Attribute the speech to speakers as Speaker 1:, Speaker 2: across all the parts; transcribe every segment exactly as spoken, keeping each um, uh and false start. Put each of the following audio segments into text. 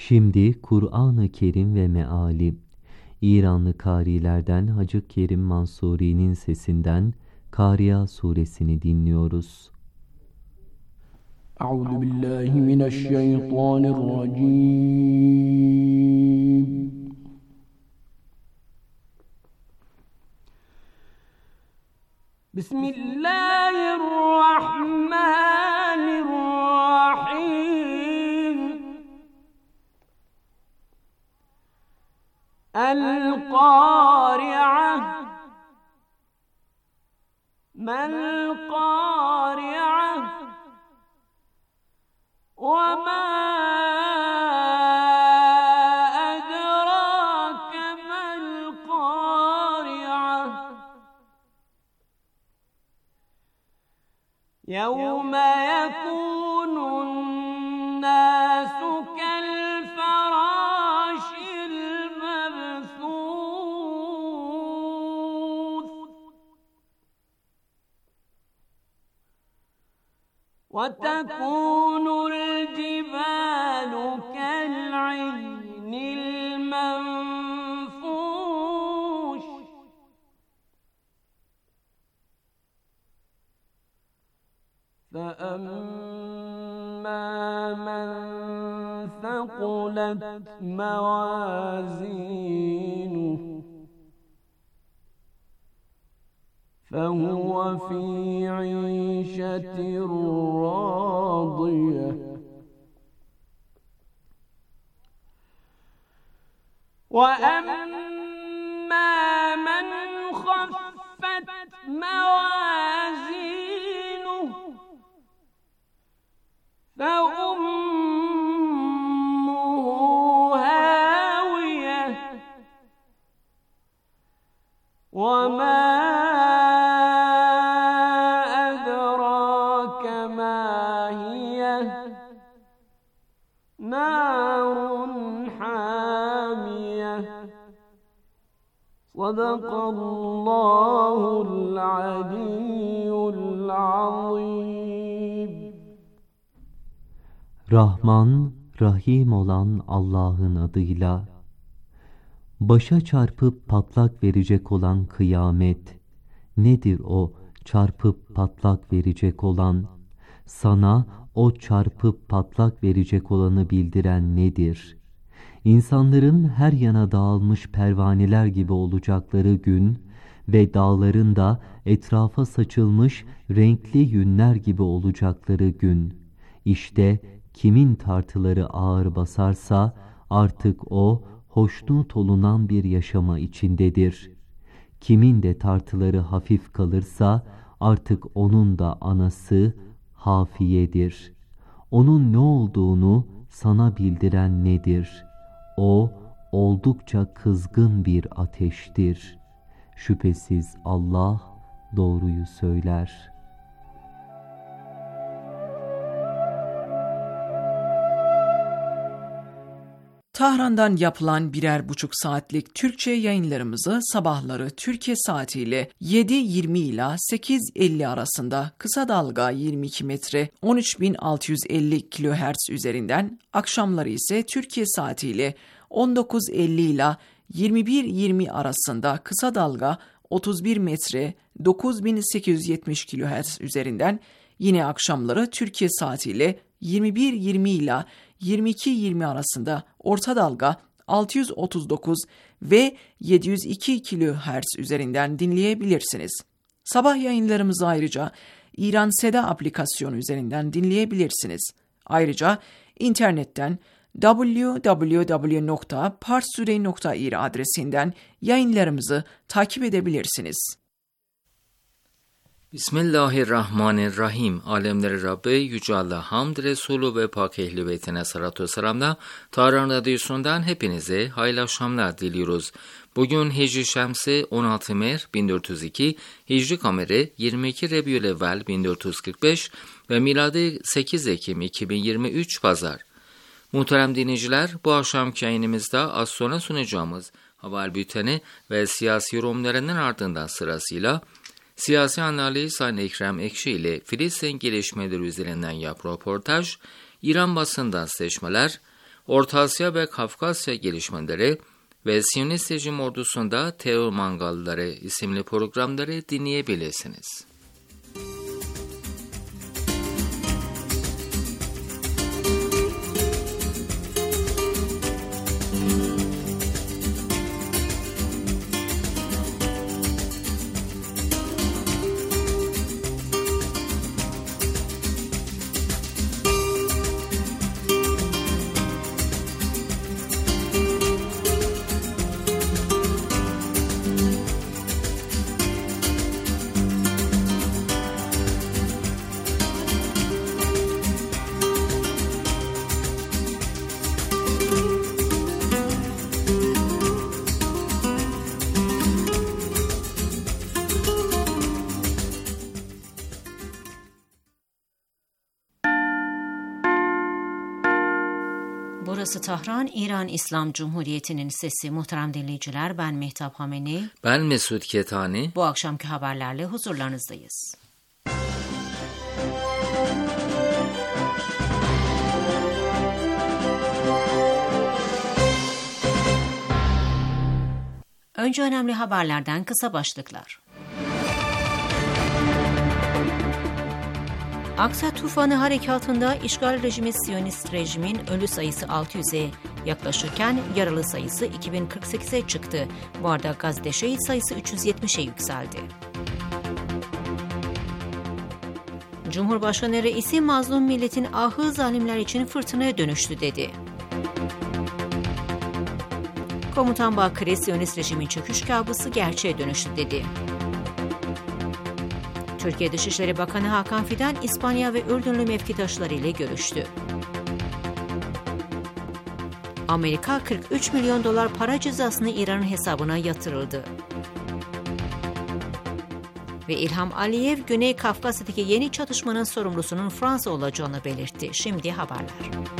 Speaker 1: Şimdi Kur'an-ı Kerim ve meali. İranlı kârilerden Hacı Kerim Mansuri'nin sesinden Kâriya suresini dinliyoruz.
Speaker 2: Euzu billahi mineşşeytanirracim. Bismillahirrahmanirrahim. El-Kâri'a. Mel-Kâri'a. وَمَا أَدْرَاكَ مَا الْقَارِعَةُ يَوْمَ يَكُونُ النَّاسُ كَالْفَرَاشِ الْمَبْثُوثِ وَتَكُونُ الْجِبَالُ كَالْعِهْنِ الْمَنفُوشِ فَأَمَّا مَنْ ثَقُلَتْ مَوَازِينُهُ فَهُوَ فِي عِيشَةٍ رَاضِيَةٍ وَأَمَّا مَنْ خَفَّتْ مَوَازِينُهُ فَأُمُّهُ هَاوِيَةٌ وَمَا أَدْرَاكَ مَا هِيَهْ نَارٌ حَامِيَةٌ صَدَقَ اللّٰهُ الْعَلِيُّ الْعَظِيمُ.
Speaker 1: Rahman, Rahim olan Allah'ın adıyla. Başa çarpıp patlak verecek olan kıyamet. Nedir o çarpıp patlak verecek olan? Sana o çarpıp patlak verecek olanı bildiren nedir? İnsanların her yana dağılmış pervaneler gibi olacakları gün ve dağların da etrafa saçılmış renkli yünler gibi olacakları gün. İşte kimin tartıları ağır basarsa artık o hoşnut olunan bir yaşama içindedir. Kimin de tartıları hafif kalırsa artık onun da anası hafiyedir. Onun ne olduğunu sana bildiren nedir? O oldukça kızgın bir ateştir. Şüphesiz Allah doğruyu söyler.
Speaker 3: Tahran'dan yapılan birer buçuk saatlik Türkçe yayınlarımızı sabahları Türkiye saatiyle yedi yirmi ila sekiz elli arasında kısa dalga yirmi iki metre on üç bin altı yüz elli kilohertz üzerinden, akşamları ise Türkiye saatiyle on dokuz elli ila yirmi bir yirmi arasında kısa dalga otuz bir metre dokuz bin sekiz yüz yetmiş kilohertz üzerinden, yine akşamları Türkiye saatiyle yirmi bir yirmi ila yirmi iki yirmi arasında orta dalga altı yüz otuz dokuz ve yedi yüz iki kilohertz üzerinden dinleyebilirsiniz. Sabah yayınlarımızı ayrıca İran Seda aplikasyonu üzerinden dinleyebilirsiniz. Ayrıca internetten double-u double-u double-u nokta parstoday nokta ir adresinden yayınlarımızı takip edebilirsiniz.
Speaker 4: Bismillahirrahmanirrahim. Alemleri Rabbi Yüce Allah hamd Resulü ve Pak Ehli Beytine salatu selamla Tahran Radyosu'ndan hepinize hayırlı akşamlar diliyoruz. Bugün Hicri Şemsi on altı Mart bin dört yüz iki, Hicri Kameri yirmi iki Rebiülevvel bin dört yüz kırk beş ve miladi sekiz Ekim iki bin yirmi üç Pazar. Muhterem dinleyiciler, bu akşamki yayınımızda az sonra sunacağımız haber bülteni ve siyasi yorumlarının ardından sırasıyla siyasi analiz Sayın Ekrem Ekşi ile Filistin gelişmeleri üzerinden yap röportaj, İran basından seçmeler, Orta Asya ve Kafkasya gelişmeleri ve Siyonist rejim ordusunda Terör Mangalları isimli programları dinleyebilirsiniz.
Speaker 5: Burası Tahran, İran İslam Cumhuriyeti'nin sesi. Muhterem dinleyiciler, ben Mehtap Hameni.
Speaker 4: Ben Mesut Ketani.
Speaker 5: Bu akşamki haberlerle huzurlarınızdayız. Önce önemli haberlerden kısa başlıklar. Aksa tufanı harekatında işgal rejimi Siyonist rejimin ölü sayısı altı yüze yaklaşırken yaralı sayısı iki bin kırk sekize çıktı. Bu arada Gazze'de şehit sayısı üç yüz yetmişe yükseldi. Cumhurbaşkanı Reisi mazlum milletin ahı zalimler için fırtınaya dönüştü dedi. Komutan Bakırı Siyonist rejimin çöküş kabusu gerçeğe dönüştü dedi. Türkiye Dışişleri Bakanı Hakan Fidan, İspanya ve Ürdünlü mevkidaşları ile görüştü. Amerika kırk üç milyon dolar para cezasını İran'ın hesabına yatırıldı. Ve İlham Aliyev, Güney Kafkasya'daki yeni çatışmanın sorumlusunun Fransa olacağını belirtti. Şimdi haberler.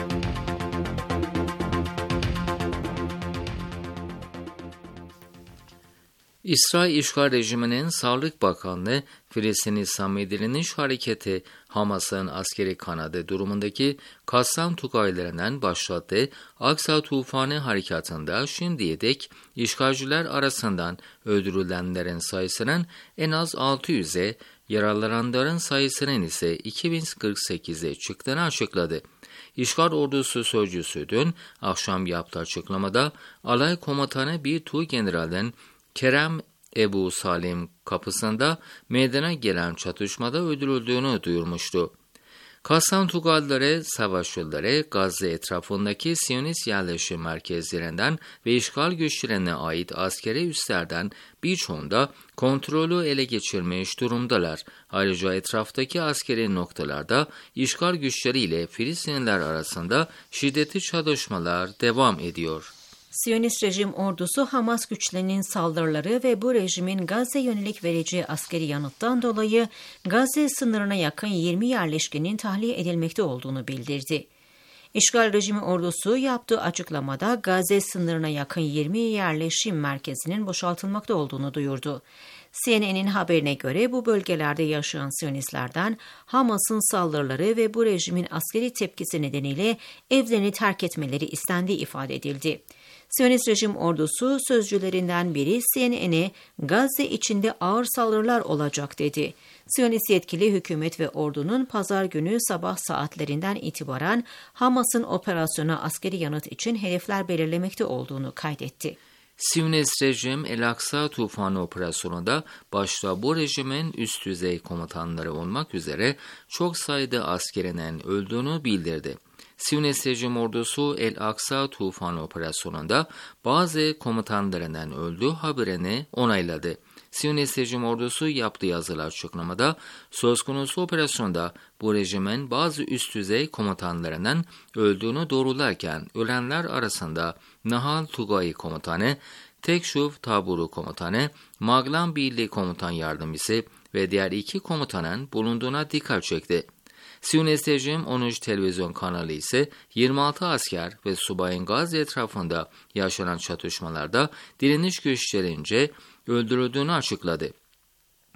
Speaker 4: İsrail İşgal Rejimi'nin Sağlık Bakanlığı, Filistin İslamî Direniş Hareketi Hamas'ın askeri kanadı durumundaki Kassam Tugaylarından başlattığı Aksa Tufanı harekatında şimdiye dek işgalciler arasından öldürülenlerin sayısının en az altı yüze, yaralananların sayısının ise iki bin kırk sekize çıktığını açıkladı. İşgal ordusu sözcüsü dün akşam yaptığı açıklamada alay komutanı bir Tuğgeneral'den Kerem Ebu Salim kapısında meydana gelen çatışmada öldürüldüğünü duyurmuştu. Kassam Tugalları savaşçıları Gazze etrafındaki Siyonist yerleşim merkezlerinden ve işgal güçlerine ait askeri üslerden birçoğunda kontrolü ele geçirmiş durumdalar. Ayrıca etraftaki askeri noktalarda işgal güçleriyle Filistinliler arasında şiddetli çatışmalar devam ediyor.
Speaker 5: Siyonist rejim ordusu Hamas güçlerinin saldırıları ve bu rejimin Gazze yönelik vereceği askeri yanıttan dolayı Gazze sınırına yakın yirmi yerleşkenin tahliye edilmekte olduğunu bildirdi. İşgal rejimi ordusu yaptığı açıklamada Gazze sınırına yakın yirmi yerleşim merkezinin boşaltılmakta olduğunu duyurdu. C N N'in haberine göre bu bölgelerde yaşayan Siyonistlerden Hamas'ın saldırıları ve bu rejimin askeri tepkisi nedeniyle evlerini terk etmeleri istendiği ifade edildi. Siyonist rejim ordusu sözcülerinden biri C N N'e Gazze içinde ağır saldırılar olacak dedi. Siyonist yetkili hükümet ve ordunun pazar günü sabah saatlerinden itibaren Hamas'ın operasyona askeri yanıt için hedefler belirlemekte olduğunu kaydetti.
Speaker 4: Siyonist rejim El-Aksa Tufanı operasyonunda başta bu rejimin üst düzey komutanları olmak üzere çok sayıda askerinin öldüğünü bildirdi. Siyonist rejim ordusu El-Aksa Tufanı operasyonunda bazı komutanlarının öldüğü haberini onayladı. Siyonist rejim ordusu yaptığı yazılı açıklamada söz konusu operasyonda bu rejimin bazı üst düzey komutanlarının öldüğünü doğrularken ölenler arasında Nahal Tugay komutanı, Tekşuf Taburu komutanı, Maglan Birliği komutan yardımcısı ve diğer iki komutanın bulunduğuna dikkat çekti. Siyonist rejim on üç televizyon kanalı ise yirmi altı asker ve subayın Gazze etrafında yaşanan çatışmalarda direniş güçlerince öldürüldüğünü açıkladı.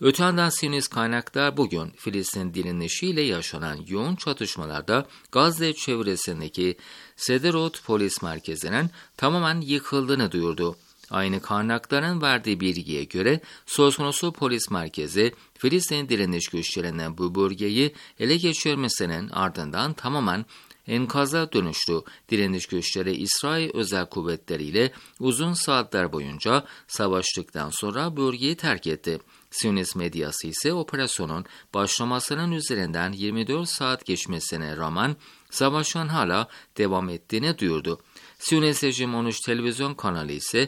Speaker 4: Öte yandan Siyonist kaynaklar bugün Filistin direnişiyle yaşanan yoğun çatışmalarda Gazze çevresindeki Sderot polis merkezinin tamamen yıkıldığını duyurdu. Aynı kaynakların verdiği bilgiye göre söz konusu polis merkezi Filistin direniş güçlerinin bu bölgeyi ele geçirmesinin ardından tamamen enkaza dönüştü. Direniş güçleri İsrail özel kuvvetleriyle uzun saatler boyunca savaştıktan sonra bölgeyi terk etti. Siyonist medyası ise operasyonun başlamasının üzerinden yirmi dört saat geçmesine rağmen savaşın hala devam ettiğini duyurdu. Siyonist rejim on üç televizyon kanalı ise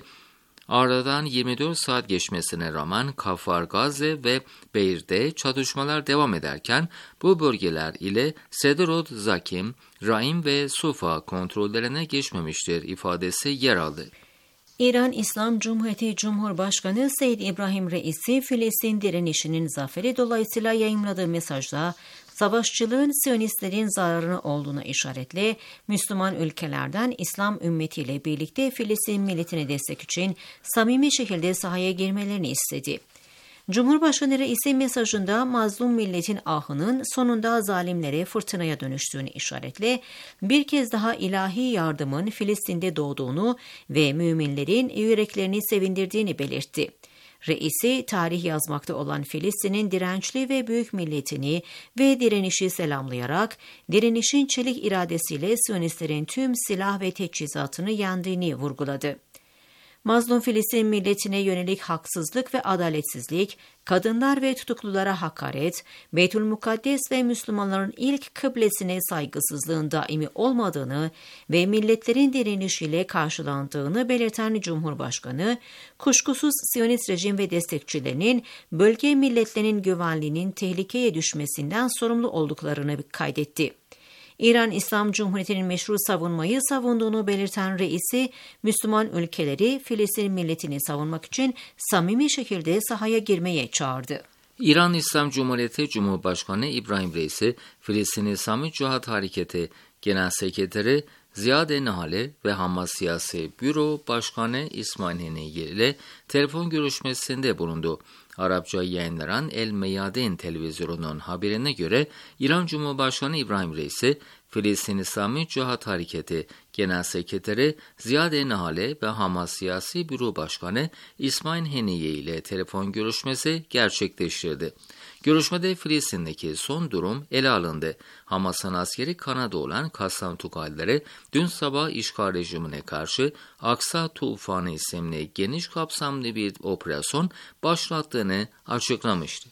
Speaker 4: aradan yirmi dört saat geçmesine rağmen Kafar Gazze ve Beir'de çatışmalar devam ederken bu bölgeler ile Sderot, Zakim, Raim ve Sufa kontrollerine geçmemiştir ifadesi yer aldı.
Speaker 5: İran İslam Cumhuriyeti Cumhurbaşkanı Seyyid İbrahim Reisi, Filistin direnişinin zaferi dolayısıyla yayımladığı mesajda savaşçılığın Siyonistlerin zararına olduğuna işaretle Müslüman ülkelerden İslam ümmetiyle birlikte Filistin milletine destek için samimi şekilde sahaya girmelerini istedi. Cumhurbaşkanı Reisi mesajında mazlum milletin ahının sonunda zalimlere fırtınaya dönüştüğünü işaretle bir kez daha ilahi yardımın Filistin'de doğduğunu ve müminlerin yüreklerini sevindirdiğini belirtti. Reisi, tarih yazmakta olan Filistin'in dirençli ve büyük milletini ve direnişi selamlayarak, direnişin çelik iradesiyle Siyonistlerin tüm silah ve teçhizatını yendiğini vurguladı. Mazlum Filistin milletine yönelik haksızlık ve adaletsizlik, kadınlar ve tutuklulara hakaret, Beytülmukaddes ve Müslümanların ilk kıblesine saygısızlığın daimi olmadığını ve milletlerin direnişiyle karşılandığını belirten Cumhurbaşkanı, kuşkusuz Siyonist rejim ve destekçilerinin bölge milletlerinin güvenliğinin tehlikeye düşmesinden sorumlu olduklarını kaydetti. İran İslam Cumhuriyeti'nin meşru savunmayı savunduğunu belirten reisi, Müslüman ülkeleri Filistin milletini savunmak için samimi şekilde sahaya girmeye çağırdı.
Speaker 4: İran İslam Cumhuriyeti Cumhurbaşkanı İbrahim Reisi, Filistin İslami Cihat Hareketi Genel Sekreteri Ziyad Nahale ve Hamas Siyasi Büro Başkanı İsmail Haniye ile telefon görüşmesinde bulundu. Arapça yayınlanan El Meyadin televizyonunun haberine göre İran Cumhurbaşkanı İbrahim Reisi, Filistin İslami Cihat Hareketi Genel Sekreteri Ziyad Nahale ve Hamas Siyasi Büro Başkanı İsmail Haniye ile telefon görüşmesi gerçekleştirdi. Görüşmede Filistin'deki son durum ele alındı. Hamas'ın askeri kanadı olan Kassam Tugayları dün sabah işgal rejimine karşı Aksa Tufanı isimli geniş kapsamlı bir operasyon başlattığını açıklamıştı.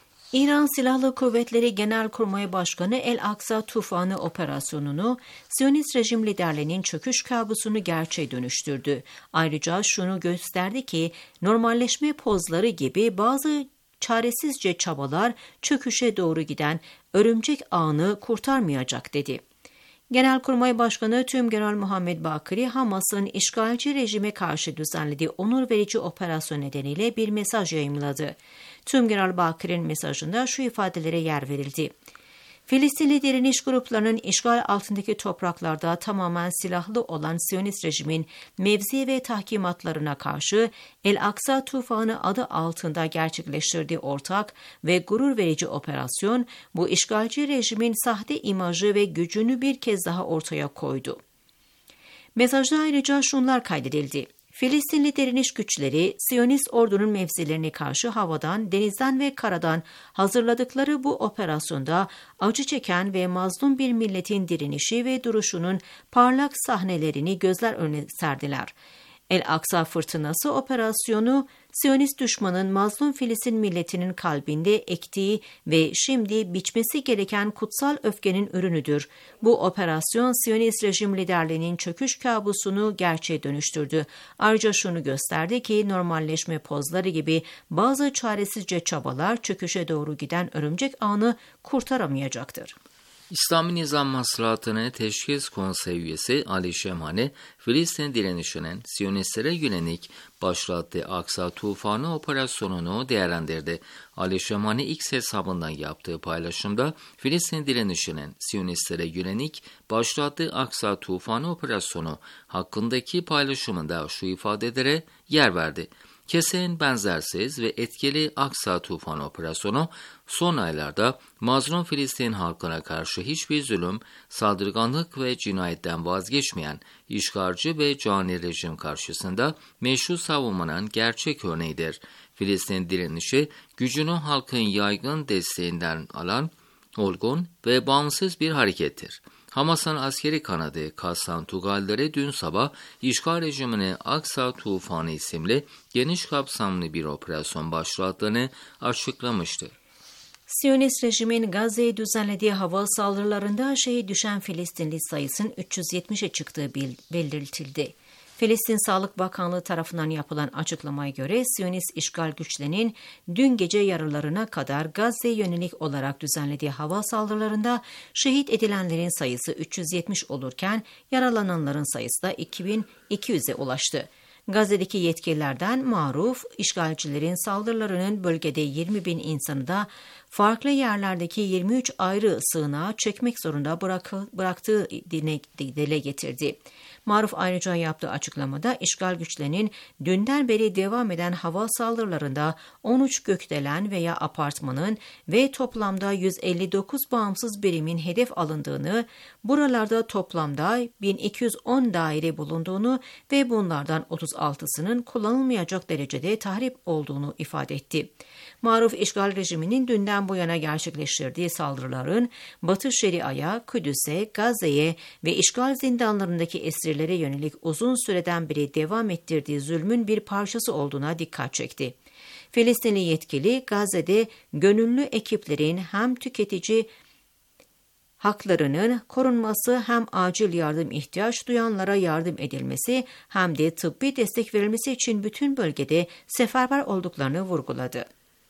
Speaker 5: İran Silahlı Kuvvetleri Genelkurmay Başkanı El-Aksa Tufanı operasyonunu Siyonist rejim liderlerinin çöküş kabusunu gerçeğe dönüştürdü. Ayrıca şunu gösterdi ki normalleşme pozları gibi bazı çaresizce çabalar çöküşe doğru giden örümcek ağını kurtarmayacak dedi. Genelkurmay Başkanı Tümgeneral Muhammed Bakiri, Hamas'ın işgalci rejime karşı düzenlediği onur verici operasyon nedeniyle bir mesaj yayımladı. Tümgeneral Bakir'in mesajında şu ifadelere yer verildi. Filistinli direniş gruplarının işgal altındaki topraklarda tamamen silahlı olan Siyonist rejimin mevzi ve tahkimatlarına karşı El-Aksa Tufanı adı altında gerçekleştirdiği ortak ve gurur verici operasyon, bu işgalci rejimin sahte imajı ve gücünü bir kez daha ortaya koydu. Mesajda ayrıca şunlar kaydedildi. Filistinli direniş güçleri, Siyonist ordunun mevzilerine karşı havadan, denizden ve karadan hazırladıkları bu operasyonda acı çeken ve mazlum bir milletin direnişi ve duruşunun parlak sahnelerini gözler önüne serdiler. El-Aksa Fırtınası operasyonu, Siyonist düşmanın mazlum Filistin milletinin kalbinde ektiği ve şimdi biçmesi gereken kutsal öfkenin ürünüdür. Bu operasyon Siyonist rejim liderlerinin çöküş kabusunu gerçeğe dönüştürdü. Ayrıca şunu gösterdi ki normalleşme pozları gibi bazı çaresizce çabalar çöküşe doğru giden örümcek ağını kurtaramayacaktır.
Speaker 4: İslami Nizam Maslahatı'nı Teşkil Konseyi üyesi Ali Şemhani, Filistin direnişinin Siyonistlere yönelik başlattığı Aksa Tufanı operasyonunu değerlendirdi. Ali Şemhani X hesabından yaptığı paylaşımda Filistin direnişinin Siyonistlere yönelik başlattığı Aksa Tufanı operasyonu hakkındaki paylaşımında şu ifadelere yer verdi. Kesin, benzersiz ve etkili Aksa Tufan operasyonu son aylarda mazlum Filistin halkına karşı hiçbir zulüm, saldırganlık ve cinayetten vazgeçmeyen işgalci ve cani rejim karşısında meşru savunmanın gerçek örneğidir. Filistin direnişi gücünü halkın yaygın desteğinden alan olgun ve bağımsız bir harekettir. Hamas'ın askeri kanadı Kassam Tugalleri dün sabah işgal rejimine Aksa Tufanı isimli geniş kapsamlı bir operasyon başlattığını açıklamıştı.
Speaker 5: Siyonist rejimin Gazze'ye düzenlediği hava saldırılarında şehit düşen Filistinli sayısının üç yüz yetmişe çıktığı belirtildi. Filistin Sağlık Bakanlığı tarafından yapılan açıklamaya göre Siyonist işgal güçlerinin dün gece yarılarına kadar Gazze'ye yönelik olarak düzenlediği hava saldırılarında şehit edilenlerin sayısı üç yüz yetmiş olurken yaralananların sayısı da iki bin iki yüze ulaştı. Gazze'deki yetkililerden maruf, işgalcilerin saldırılarının bölgede yirmi bin insanı da farklı yerlerdeki yirmi üç ayrı sığınağa çekmek zorunda bırakı, bıraktığı dile getirdi. Maruf ayrıca yaptığı açıklamada işgal güçlerinin dünden beri devam eden hava saldırılarında on üç gökdelen veya apartmanın ve toplamda yüz elli dokuz bağımsız birimin hedef alındığını, buralarda toplamda bin iki yüz on daire bulunduğunu ve bunlardan otuz altısının kullanılmayacak derecede tahrip olduğunu ifade etti. Maruf, işgal rejiminin dünden bu yana gerçekleştirdiği saldırıların Batı Şeria'ya, Kudüs'e, Gazze'ye ve işgal zindanlarındaki esirlere yönelik uzun süreden beri devam ettirdiği zulmün bir parçası olduğuna dikkat çekti. Filistinli yetkili, Gazze'de gönüllü ekiplerin hem tüketici haklarının korunması, hem acil yardım ihtiyaç duyanlara yardım edilmesi, hem de tıbbi destek verilmesi için bütün bölgede seferber olduklarını vurguladı.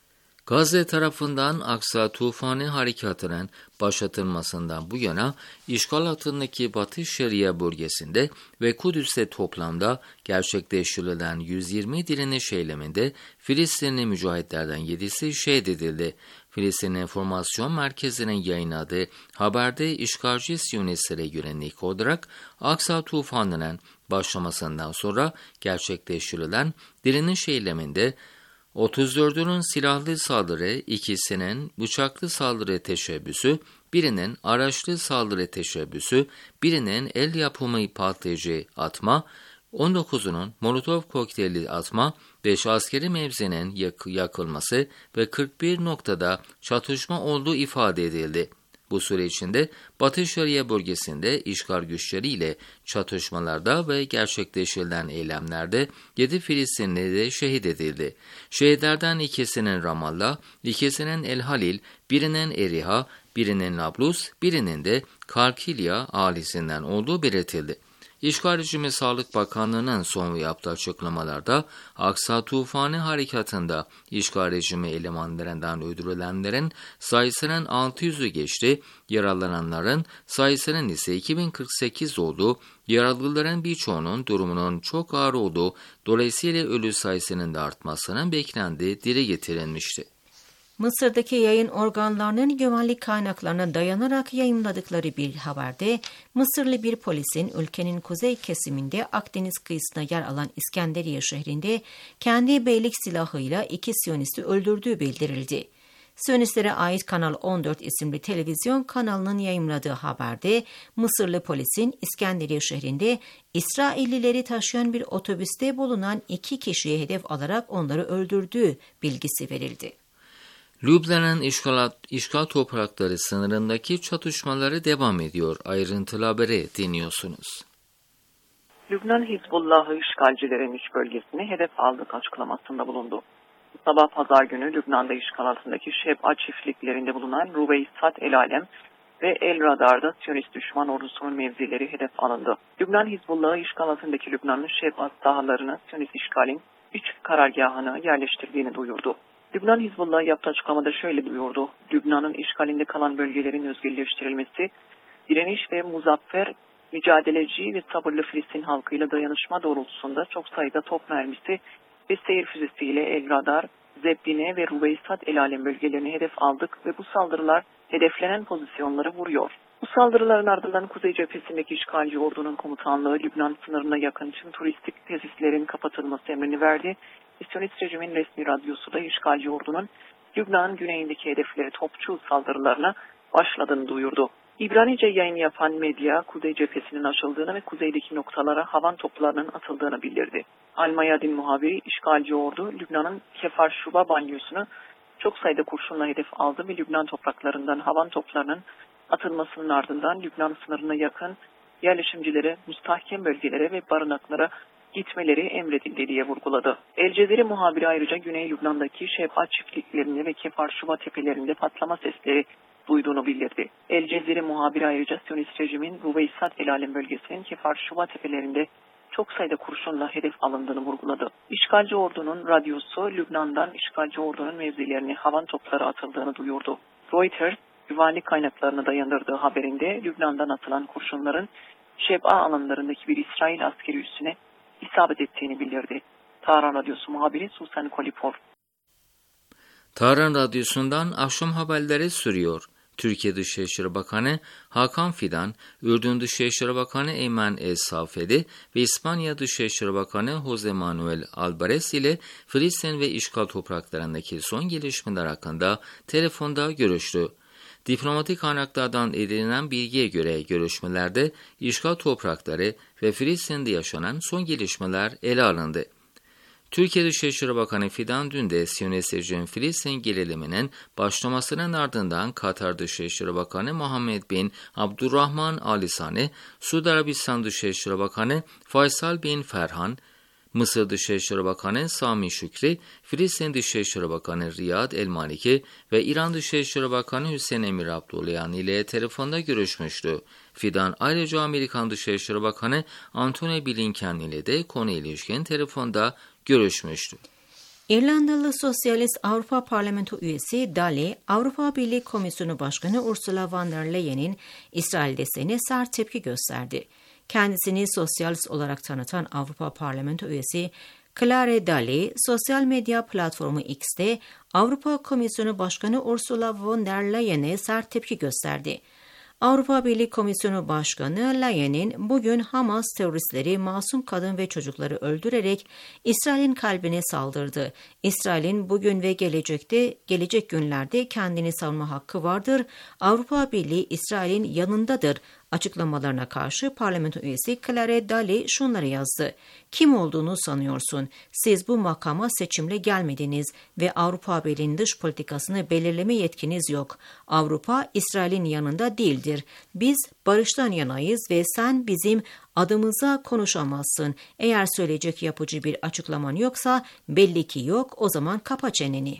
Speaker 4: Gazze tarafından Aksa Tufanı harekatının başlatılmasından bu yana işgal altındaki Batı Şeria bölgesinde ve Kudüs'te toplamda gerçekleştirilen yüz yirmi direniş eyleminde Filistinli mücahitlerden yedisi şehit edildi. Filistin Enformasyon Merkezi'nin yayınladığı haberde işgalci Siyonistlere yönelik olarak Aksa Tufanı'nın başlamasından sonra gerçekleştirilen direniş eyleminde otuz dördünün silahlı saldırı, ikisinin bıçaklı saldırı teşebbüsü, birinin araçlı saldırı teşebbüsü, birinin el yapımı patlayıcı atma, on dokuzunun Molotov kokteyli atma, beş askeri mevzinin yak- yakılması ve kırk bir noktada çatışma olduğu ifade edildi. Bu süre içinde Batı Şeria bölgesinde işgal güçleriyle çatışmalarda ve gerçekleştirilen eylemlerde yedi Filistinli de şehit edildi. Şehitlerden ikisinin Ramallah, ikisinin El Halil, birinin Eriha, birinin Nablus, birinin de Kalkilya ailesinden olduğu belirtildi. İşgal rejimi Sağlık Bakanlığı'nın son yaptığı açıklamalarda Aksa Tufanı harekatında işgal rejimi elemanlarından öldürülenlerin sayısının altı yüzü geçti, yaralananların sayısının ise iki bin kırk sekiz olduğu, yaralıların birçoğunun durumunun çok ağır olduğu, dolayısıyla ölü sayısının da artmasının beklendiği dile getirilmişti.
Speaker 5: Mısır'daki yayın organlarının güvenlik kaynaklarına dayanarak yayımladıkları bir haberde Mısırlı bir polisin ülkenin kuzey kesiminde Akdeniz kıyısına yer alan İskenderiye şehrinde kendi beylik silahıyla iki Siyonisti öldürdüğü bildirildi. Siyonistlere ait Kanal on dört isimli televizyon kanalının yayımladığı haberde Mısırlı polisin İskenderiye şehrinde İsraillileri taşıyan bir otobüste bulunan iki kişiye hedef alarak onları öldürdüğü bilgisi verildi.
Speaker 4: Lübnan'ın işgal, işgal toprakları sınırındaki çatışmaları devam ediyor. Ayrıntılı haberi dinliyorsunuz.
Speaker 6: Lübnan Hizbullah'ı işgalcilerin üç bölgesini hedef aldık açıklamasında bulundu. Bu sabah pazar günü Lübnan'da işgal altındaki Şeb'a çiftliklerinde bulunan Ruveysat El Alem ve El Radar'da Siyonist düşman ordusunun mevzileri hedef alındı. Lübnan Hizbullah'ı işgal altındaki Lübnan'ın Şeb'a sahalarına Siyonist işgalin üç karargahını yerleştirdiğini duyurdu. Lübnan Hizbullah yaptığı açıklamada şöyle duyurdu. Lübnan'ın işgalinde kalan bölgelerin özgürleştirilmesi, direniş ve muzaffer, mücadeleci ve sabırlı Filistin halkıyla dayanışma doğrultusunda çok sayıda top mermisi ve seyir füzesiyle El Radar, Zebdine ve Ruveysat El Alem bölgelerini hedef aldık ve bu saldırılar hedeflenen pozisyonları vuruyor. Bu saldırıların ardından Kuzey cephesindeki işgalci ordunun komutanlığı Lübnan sınırına yakın tüm turistik tesislerin kapatılması emrini verdi Siyonist rejimin resmi radyosu da işgalci ordunun Lübnan'ın güneyindeki hedefleri topçu saldırılarına başladığını duyurdu. İbranice yayın yapan medya, Kuzey cephesinin açıldığını ve kuzeydeki noktalara havan toplarının atıldığını bildirdi. Al-Mayadin muhabiri, işgalci ordu Lübnan'ın Kefar Şuba banyosunu çok sayıda kurşunla hedef aldı ve Lübnan topraklarından havan toplarının atılmasının ardından Lübnan sınırına yakın yerleşimcilere, müstahkem bölgelere ve barınaklara gitmeleri emredildi diye vurguladı. El Cezire muhabiri ayrıca Güney Lübnan'daki Şeb'a çiftliklerinde ve Kefar Şuba tepelerinde patlama sesleri duyduğunu bildirdi. El Cezire muhabiri ayrıca Siyonist rejimin Ruveysat El Alem bölgesinin Kefar Şuba tepelerinde çok sayıda kurşunla hedef alındığını vurguladı. İşgalci ordunun radyosu Lübnan'dan işgalci ordunun mevzilerine havan topları atıldığını duyurdu. Reuters, güvenlik kaynaklarına dayandırdığı haberinde Lübnan'dan atılan kurşunların Şeb'a alanlarındaki bir İsrail askeri üssüne isabet ettiğini bildirdi. Tahran Radyosu muhabiri Susan Kolipor.
Speaker 4: Tahran Radyosu'ndan akşam haberleri sürüyor. Türkiye Dışişleri Bakanı Hakan Fidan, Ürdün Dışişleri Bakanı Eymen El-Safedi ve İspanya Dışişleri Bakanı Jose Manuel Alvarez ile Filistin ve işgal topraklarındaki son gelişmeler hakkında telefonda görüştü. Diplomatik kaynaklardan edinilen bilgiye göre görüşmelerde işgal toprakları ve Filistin'de yaşanan son gelişmeler ele alındı. Türkiye Dışişleri Bakanı Fidan dün de Siyonist rejim Filistin geriliminin başlamasının ardından Katar Dışişleri Bakanı Muhammed bin Abdurrahman Al Thani, Suudi Arabistan Dışişleri Bakanı Faysal bin Ferhan, Mısır Dışişleri Bakanı Sami Şükri, Filistin Dışişleri Bakanı Riyad El Maliki ve İran Dışişleri Bakanı Hüseyin Emir Abdullahian ile telefonda görüşmüştü. Fidan ayrıca Amerikan Dışişleri Bakanı Antony Blinken ile de konu ilişkin telefonda görüşmüştü.
Speaker 5: İrlandalı Sosyalist Avrupa Parlamento üyesi Daly, Avrupa Birliği Komisyonu Başkanı Ursula von der Leyen'in İsrail desteğine sert tepki gösterdi. Kendisini sosyalist olarak tanıtan Avrupa Parlamento üyesi Clare Daly, sosyal medya platformu X'te Avrupa Komisyonu Başkanı Ursula von der Leyen'e sert tepki gösterdi. Avrupa Birliği Komisyonu Başkanı Leyen'in bugün Hamas teröristleri masum kadın ve çocukları öldürerek İsrail'in kalbine saldırdı. İsrail'in bugün ve gelecekte gelecek günlerde kendini savunma hakkı vardır. Avrupa Birliği İsrail'in yanındadır açıklamalarına karşı parlamento üyesi Clare Daly şunları yazdı. Kim olduğunu sanıyorsun? Siz bu makama seçimle gelmediniz ve Avrupa Birliği'nin dış politikasını belirleme yetkiniz yok. Avrupa İsrail'in yanında değildir. Biz barıştan yanayız ve sen bizim adımıza konuşamazsın. Eğer söyleyecek yapıcı bir açıklaman yoksa belli ki yok, o zaman kapa çeneni.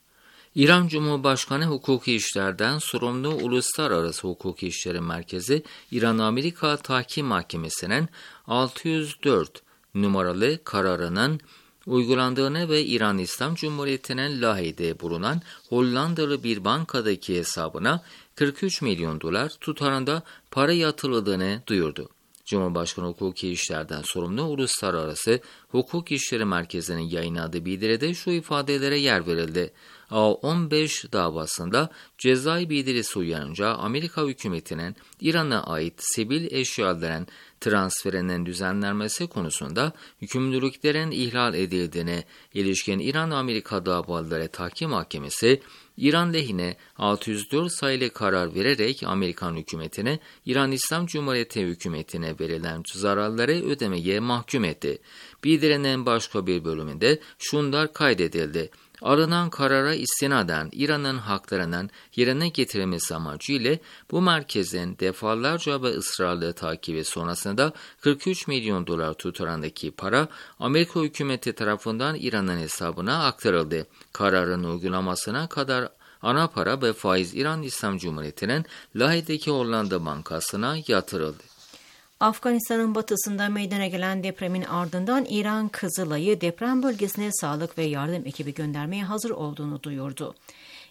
Speaker 4: İran Cumhurbaşkanı Hukuki İşler'den sorumlu Uluslararası Hukuki İşleri Merkezi, İran-Amerika Tahkim Mahkemesi'nin altı yüz dört numaralı kararının uygulandığını ve İran İslam Cumhuriyeti'nin Lahey'de bulunan Hollandalı bir bankadaki hesabına kırk üç milyon dolar tutarında para yatırıldığını duyurdu. Cumhurbaşkanı Hukuki İşler'den sorumlu Uluslararası Hukuk İşleri Merkezi'nin yayınladığı bildiride şu ifadelere yer verildi. A on beş davasında cezai bildirisi uyarınca Amerika hükümetinin İran'a ait sivil eşyaların transferinin düzenlenmesi konusunda yükümlülüklerin ihlal edildiğine ilişkin İran-Amerika Davaları Tahkim Mahkemesi, İran lehine altı yüz dört sayılı karar vererek Amerikan hükümetine İran İslam Cumhuriyeti hükümetine verilen zararları ödemeye mahkum etti. Bildirinin başka bir bölümünde şunlar kaydedildi. Alınan karara istinaden İran'ın haklarının yerine getirilmesi amacıyla bu merkezin defalarca ve ısrarlı takibi sonrasında kırk üç milyon dolar tutarındaki para Amerika hükümeti tarafından İran'ın hesabına aktarıldı. Kararın uygulamasına kadar ana para ve faiz İran İslam Cumhuriyeti'nin Lahey'deki Hollanda Bankası'na yatırıldı.
Speaker 5: Afganistan'ın batısında meydana gelen depremin ardından İran Kızılay'ı deprem bölgesine sağlık ve yardım ekibi göndermeye hazır olduğunu duyurdu.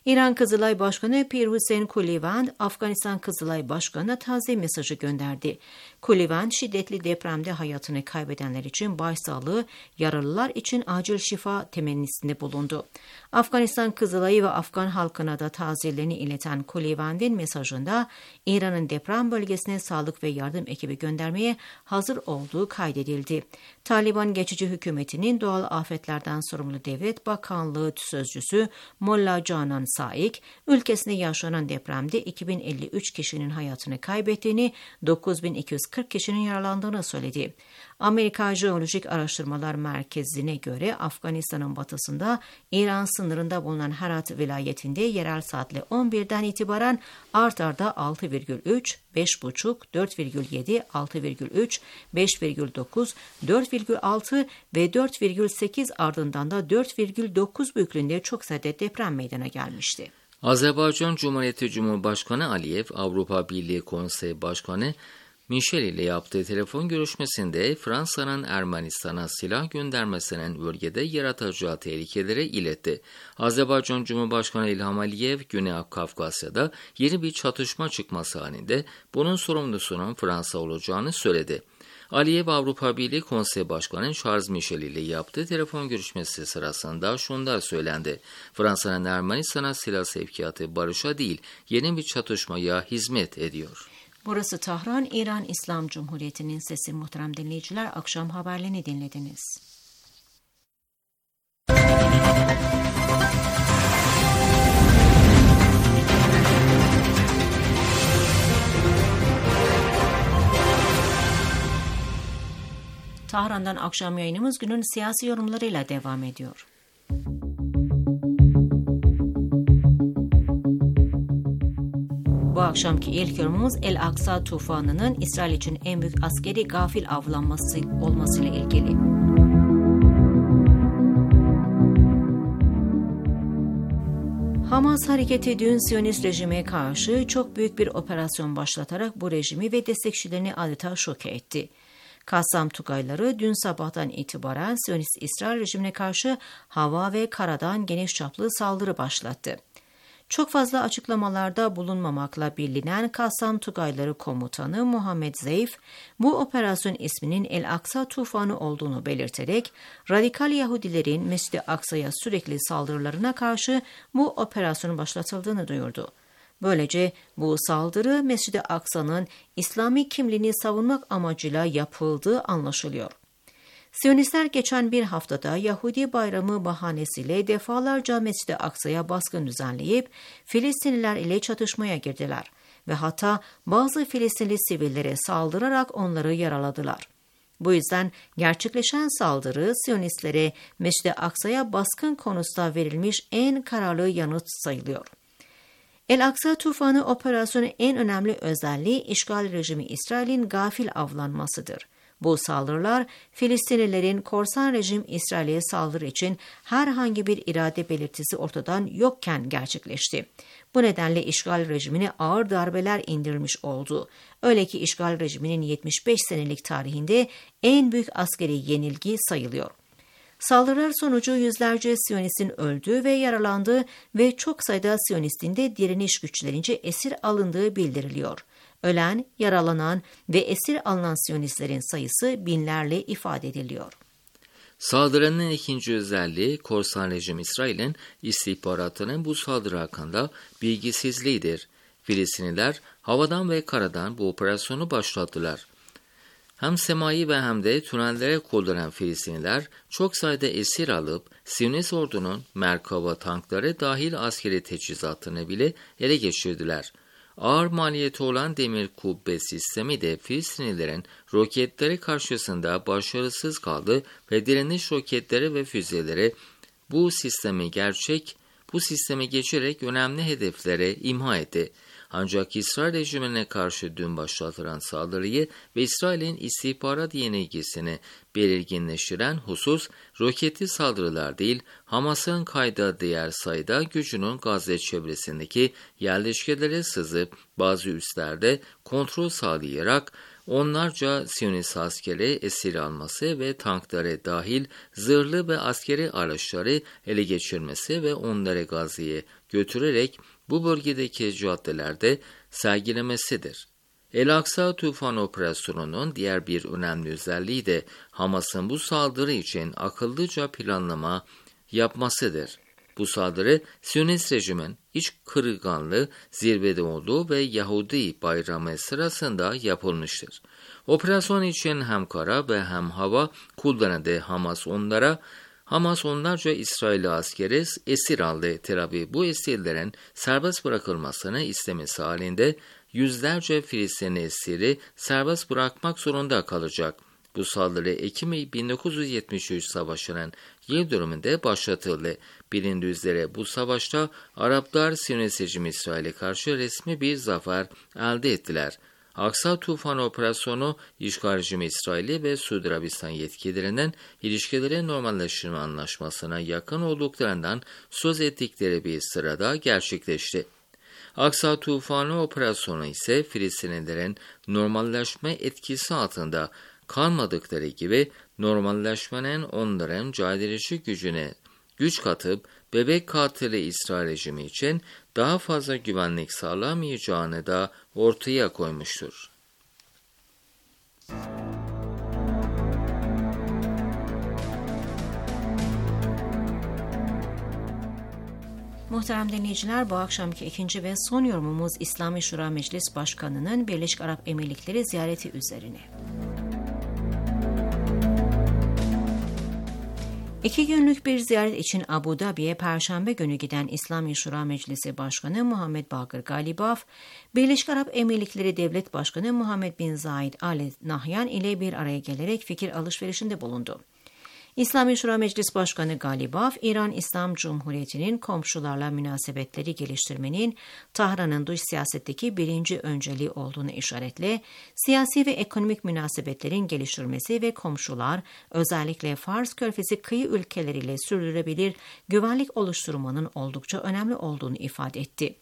Speaker 5: İran Kızılay Başkanı Pir Hüseyin Kulivand, Afganistan Kızılay Başkanı'na taziye mesajı gönderdi. Kulivand, şiddetli depremde hayatını kaybedenler için başsağlığı, yaralılar için acil şifa temennisinde bulundu. Afganistan Kızılay'ı ve Afgan halkına da taziyelerini ileten Kulivand'in mesajında İran'ın deprem bölgesine sağlık ve yardım ekibi göndermeye hazır olduğu kaydedildi. Taliban geçici hükümetinin doğal afetlerden sorumlu Devlet Bakanlığı Sözcüsü Molla Canan Saik, ülkesinde yaşanan depremde iki bin elli üç kişinin hayatını kaybettiğini, dokuz bin iki yüz kırk kişinin yaralandığını söyledi. Amerika Jeolojik Araştırmalar Merkezi'ne göre Afganistan'ın batısında İran sınırında bulunan Herat vilayetinde yerel saatle on birden itibaren art arda altı virgül üç, beş buçuk, dört virgül yedi, altı virgül üç, beş virgül dokuz, dört virgül altı ve dört virgül sekiz ardından da dört virgül dokuz büyüklüğünde çok sayıda deprem meydana gelmişti.
Speaker 4: Azerbaycan Cumhuriyeti Cumhurbaşkanı Aliyev, Avrupa Birliği Konseyi Başkanı Michel ile yaptığı telefon görüşmesinde Fransa'nın Ermenistan'a silah göndermesinin bölgede yaratacağı tehlikeleri iletti. Azerbaycan Cumhurbaşkanı İlham Aliyev, Güney Kafkasya'da yeni bir çatışma çıkması halinde bunun sorumlusunun Fransa olacağını söyledi. Aliyev, Avrupa Birliği Konseyi Başkanı Charles Michel ile yaptığı telefon görüşmesi sırasında şunlar söylendi. Fransa'nın Ermenistan'a silah sevkiyatı barışa değil, yeni bir çatışmaya hizmet ediyor.
Speaker 5: Burası Tahran, İran İslam Cumhuriyeti'nin sesi. Muhterem dinleyiciler, akşam haberlerini dinlediniz. Tahran'dan akşam yayınımız günün siyasi yorumlarıyla devam ediyor. Bu akşamki ilk yorumumuz El-Aksa tufanının İsrail için en büyük askeri gafil avlanması olmasıyla ilgili. Hamas hareketi dün Siyonist rejime karşı çok büyük bir operasyon başlatarak bu rejimi ve destekçilerini adeta şoke etti. Kassam Tugayları dün sabahtan itibaren Siyonist İsrail rejimine karşı hava ve karadan geniş çaplı saldırı başlattı. Çok fazla açıklamalarda bulunmamakla bilinen Kassam Tugayları Komutanı Muhammed Zeyf, bu operasyon isminin El-Aksa tufanı olduğunu belirterek, radikal Yahudilerin Mescid-i Aksa'ya sürekli saldırılarına karşı bu operasyonun başlatıldığını duyurdu. Böylece bu saldırı Mescid-i Aksa'nın İslami kimliğini savunmak amacıyla yapıldığı anlaşılıyor. Siyonistler geçen bir haftada Yahudi bayramı bahanesiyle defalarca Mescid-i Aksa'ya baskın düzenleyip Filistinliler ile çatışmaya girdiler ve hatta bazı Filistinli sivillere saldırarak onları yaraladılar. Bu yüzden gerçekleşen saldırı Siyonistlere Mescid-i Aksa'ya baskın konusunda verilmiş en kararlı yanıt sayılıyor. El-Aksa tufanı operasyonun en önemli özelliği işgal rejimi İsrail'in gafil avlanmasıdır. Bu saldırılar Filistinlilerin korsan rejim İsrail'e saldırı için herhangi bir irade belirtisi ortadan yokken gerçekleşti. Bu nedenle işgal rejimine ağır darbeler indirilmiş oldu. Öyle ki işgal rejiminin yetmiş beş senelik tarihinde en büyük askeri yenilgi sayılıyor. Saldırılar sonucu yüzlerce Siyonistin öldüğü ve yaralandığı ve çok sayıda Siyonistin de direniş güçlerince esir alındığı bildiriliyor. Ölen, yaralanan ve esir alınan Siyonistlerin sayısı binlerle ifade ediliyor.
Speaker 4: Saldırının ikinci özelliği korsan rejim İsrail'in istihbaratının bu saldırı hakkında bilgisizliğidir. Filistinliler havadan ve karadan bu operasyonu başlattılar. Hem semai ve hem de tünellere kullanan Filistinliler çok sayıda esir alıp Siyonist ordunun Merkava tankları dahil askeri teçhizatını bile ele geçirdiler. Ağır maliyeti olan demir kubbe sistemi de Filistinlilerin roketleri karşısında başarısız kaldı ve direniş roketleri ve füzeleri bu sistemi gerçek, bu sistemi geçerek önemli hedeflere imha etti. Ancak İsrail rejimine karşı dün başlatılan saldırıyı ve İsrail'in istihbarat yenilgisini belirginleştiren husus roketli saldırılar değil, Hamas'ın kayda değer sayıda gücünün Gazze çevresindeki yerleşkelere sızıp bazı üslerde kontrol sağlayarak onlarca Siyonist askeri esir alması ve tankları dahil zırhlı ve askeri araçları ele geçirmesi ve onları Gazze'ye götürerek bu bölgedeki caddelerde sergilemesidir. El-Aksa Tufan Operasyonu'nun diğer bir önemli özelliği de Hamas'ın bu saldırı için akıllıca planlama yapmasıdır. Bu saldırı Siyonist rejimin iç kırılganlığı zirvede olduğu ve Yahudi bayramı sırasında yapılmıştır. Operasyon için hem kara ve hem hava kullanıldı. Hamas onlara Hamas onlarca İsrail askeri esir aldı. Tel Aviv bu esirlerin serbest bırakılmasını istemesi halinde yüzlerce Filistinli esiri serbest bırakmak zorunda kalacak. Bu saldırı Ekim bin dokuz yüz yetmiş üç Savaşı'nın yıl dönümünde başlatıldı. Bilindiği üzere bu savaşta Araplar Siyonist rejimi İsrail'e karşı resmi bir zafer elde ettiler. Aksa Tufan Operasyonu, işgal rejimi İsrail'i ve Suudi Arabistan yetkililerinin ilişkileri normalleştirme anlaşmasına yakın olduklarından söz ettikleri bir sırada gerçekleşti. Aksa Tufanı Operasyonu ise Filistinlilerin normalleşme etkisi altında kalmadıkları gibi normalleşmenin onların caydırıcı gücüne güç katıp bebek katili İsrail rejimi için daha fazla güvenlik sağlamayacağını da ortaya koymuştur.
Speaker 5: Muhterem dinleyiciler, bu akşamki ikinci ve son yorumumuz İslami Şura Meclis Başkanı'nın Birleşik Arap Emirlikleri ziyareti üzerine. İki günlük bir ziyaret için Abu Dhabi'ye Perşembe günü giden İslami Şura Meclisi Başkanı Muhammed Bakır Galibaf, Birleşik Arap Emirlikleri Devlet Başkanı Muhammed bin Zayed Al Nahyan ile bir araya gelerek fikir alışverişinde bulundu. İslami Şura Meclis Başkanı Galibaf, İran İslam Cumhuriyeti'nin komşularla münasebetleri geliştirmenin Tahran'ın dış siyasetteki birinci önceliği olduğunu işaretle, siyasi ve ekonomik münasebetlerin geliştirmesi ve komşular, özellikle Fars Körfezi kıyı ülkeleriyle sürdürülebilir güvenlik oluşturmanın oldukça önemli olduğunu ifade etti.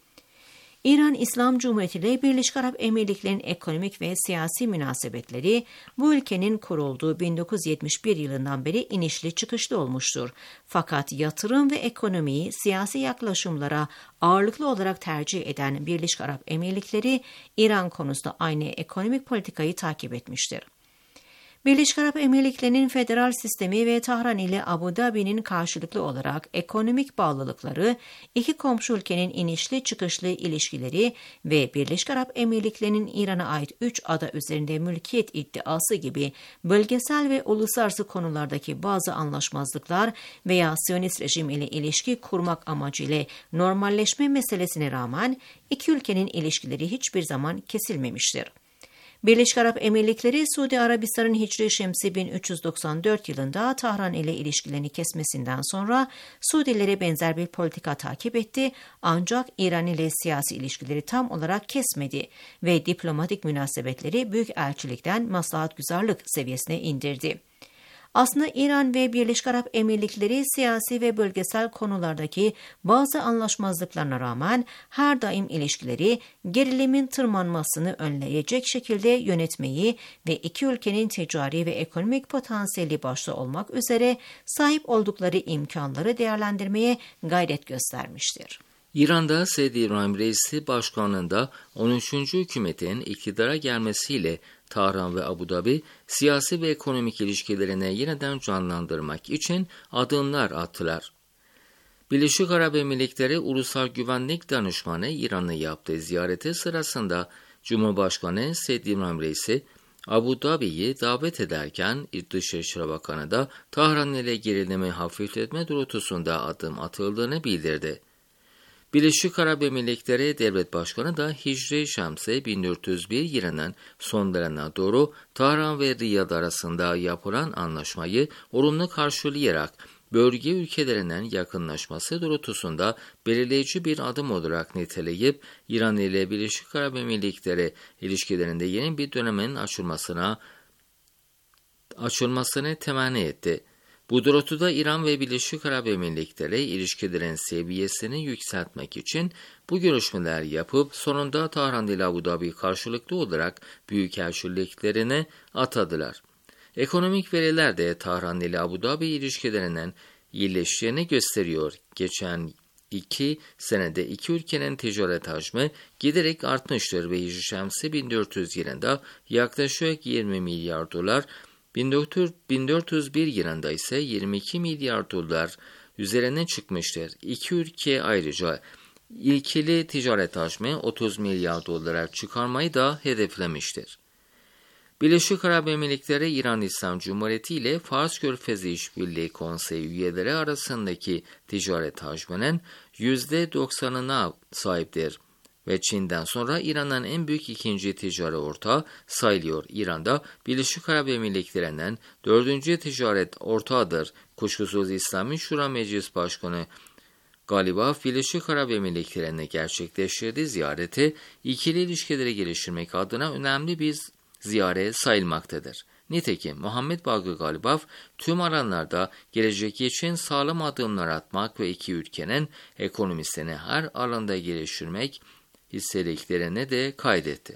Speaker 5: İran İslam Cumhuriyeti ile Birleşik Arap Emirlikleri'nin ekonomik ve siyasi münasebetleri bu ülkenin kurulduğu bin dokuz yüz yetmiş bir yılından beri inişli çıkışlı olmuştur. Fakat yatırım ve ekonomiyi siyasi yaklaşımlara ağırlıklı olarak tercih eden Birleşik Arap Emirlikleri, İran konusunda aynı ekonomik politikayı takip etmiştir. Birleşik Arap Emirlikleri'nin federal sistemi ve Tahran ile Abu Dhabi'nin karşılıklı olarak ekonomik bağlılıkları, iki komşu ülkenin inişli çıkışlı ilişkileri ve Birleşik Arap Emirlikleri'nin İran'a ait üç ada üzerinde mülkiyet iddiası gibi bölgesel ve uluslararası konulardaki bazı anlaşmazlıklar veya Siyonist rejim ile ilişki kurmak amacıyla normalleşme meselesine rağmen iki ülkenin ilişkileri hiçbir zaman kesilmemiştir. Birleşik Arap Emirlikleri, Suudi Arabistan'ın Hicri Şemsi bin üç yüz doksan dört yılında Tahran ile ilişkilerini kesmesinden sonra Suudilere benzer bir politika takip etti, ancak İran ile siyasi ilişkileri tam olarak kesmedi ve diplomatik münasebetleri büyükelçilikten maslahatgüzarlık seviyesine indirdi. Aslında İran ve Birleşik Arap Emirlikleri siyasi ve bölgesel konulardaki bazı anlaşmazlıklarına rağmen her daim ilişkileri gerilimin tırmanmasını önleyecek şekilde yönetmeyi ve iki ülkenin ticari ve ekonomik potansiyeli başta olmak üzere sahip oldukları imkanları değerlendirmeye gayret göstermiştir.
Speaker 4: İran'da Seyyid İbrahim Reisi başkanlığında on üçüncü hükümetin iktidara gelmesiyle Tahran ve Abu Dhabi siyasi ve ekonomik ilişkilerini yeniden canlandırmak için adımlar attılar. Birleşik Arap Emirlikleri Ulusal Güvenlik Danışmanı İran'ı yaptığı ziyareti sırasında Cumhurbaşkanı Seyyid İbrahim Reisi Abu Dhabi'yi davet ederken Dışişleri Bakanı da Tahran ile gerilimi hafifletme doğrultusunda adım atıldığını bildirdi. Birleşik Arap Emirlikleri Devlet Başkanı da Hicri Şemsi bin dört yüz bir yılının sonlarına doğru Tahran ve Riyad arasında yapılan anlaşmayı olumlu karşılayarak bölge ülkelerinin yakınlaşması doğrultusunda belirleyici bir adım olarak niteleyip İran ile Birleşik Arap Emirlikleri ilişkilerinde yeni bir dönemin açılmasına açılmasını temenni etti. Bu doğrultuda İran ve Birleşik Arap Emirlikleri ilişkilerin seviyesini yükseltmek için bu görüşmeler yapıp sonunda Tahran ile Abu Dhabi karşılıklı olarak büyükelçiliklerini atadılar. Ekonomik veriler de Tahran ile Abu Dhabi ilişkilerinin iyileştiğini gösteriyor. Geçen iki senede iki ülkenin ticaret hacmi giderek artmıştır ve Hicri Şemsi bin dört yüz yılında yaklaşık yirmi milyar dolar, bin dört yüz bir yılında ise yirmi iki milyar dolar üzerine çıkmıştır. İki ülke ayrıca ikili ticaret hacmi otuz milyar dolara çıkarmayı da hedeflemiştir. Birleşik Arap Emirlikleri İran İslam Cumhuriyeti ile Fars Körfezi İşbirliği Konseyi üyeleri arasındaki ticaret hacminin yüzde doksanına sahiptir ve Çin'den sonra İran'ın en büyük ikinci ticari ortağı sayılıyor. İran'da Birleşik Arap Emirlikleri'nin dördüncü ticaret ortağıdır. Kuşkusuz İslami Şura Meclis Başkanı Galibaf, Birleşik Arap Emirlikleri'ne gerçekleştirdiği ziyareti ikili ilişkileri geliştirmek adına önemli bir ziyaret sayılmaktadır. Nitekim Muhammed Bagı Galibaf tüm alanlarda gelecek için sağlam adımlar atmak ve iki ülkenin ekonomisini her alanda geliştirmek istediklerini de kaydetti.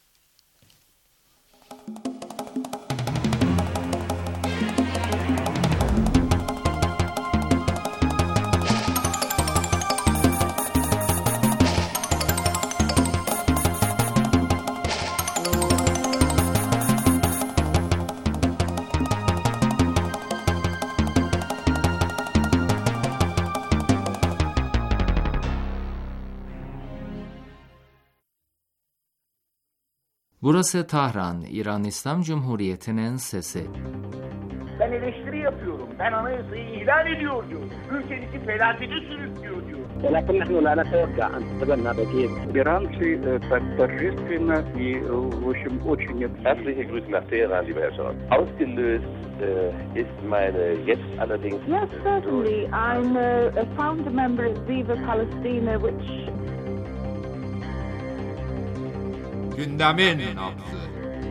Speaker 4: Burası Tahran, İran İslam Cumhuriyeti'nin sesi.
Speaker 7: Ben eleştiri yapıyorum. Ben anayasayı ihlal ediyor diyor. Ülkenizi felakete sürüklüyor diyor.
Speaker 8: ولكن نحن لا نتوقع أن تتبنى بديل.
Speaker 9: Иранцы торжественно и, в общем, очень...
Speaker 10: Herzliche Grüße nach Teheran, lieber Herr Scholz. Ausgelöst äh, ist meine jetzt allerdings...
Speaker 11: Yes, certainly. I'm a, a founder member of Viva Palestina, which...
Speaker 12: Gündemin nabzı.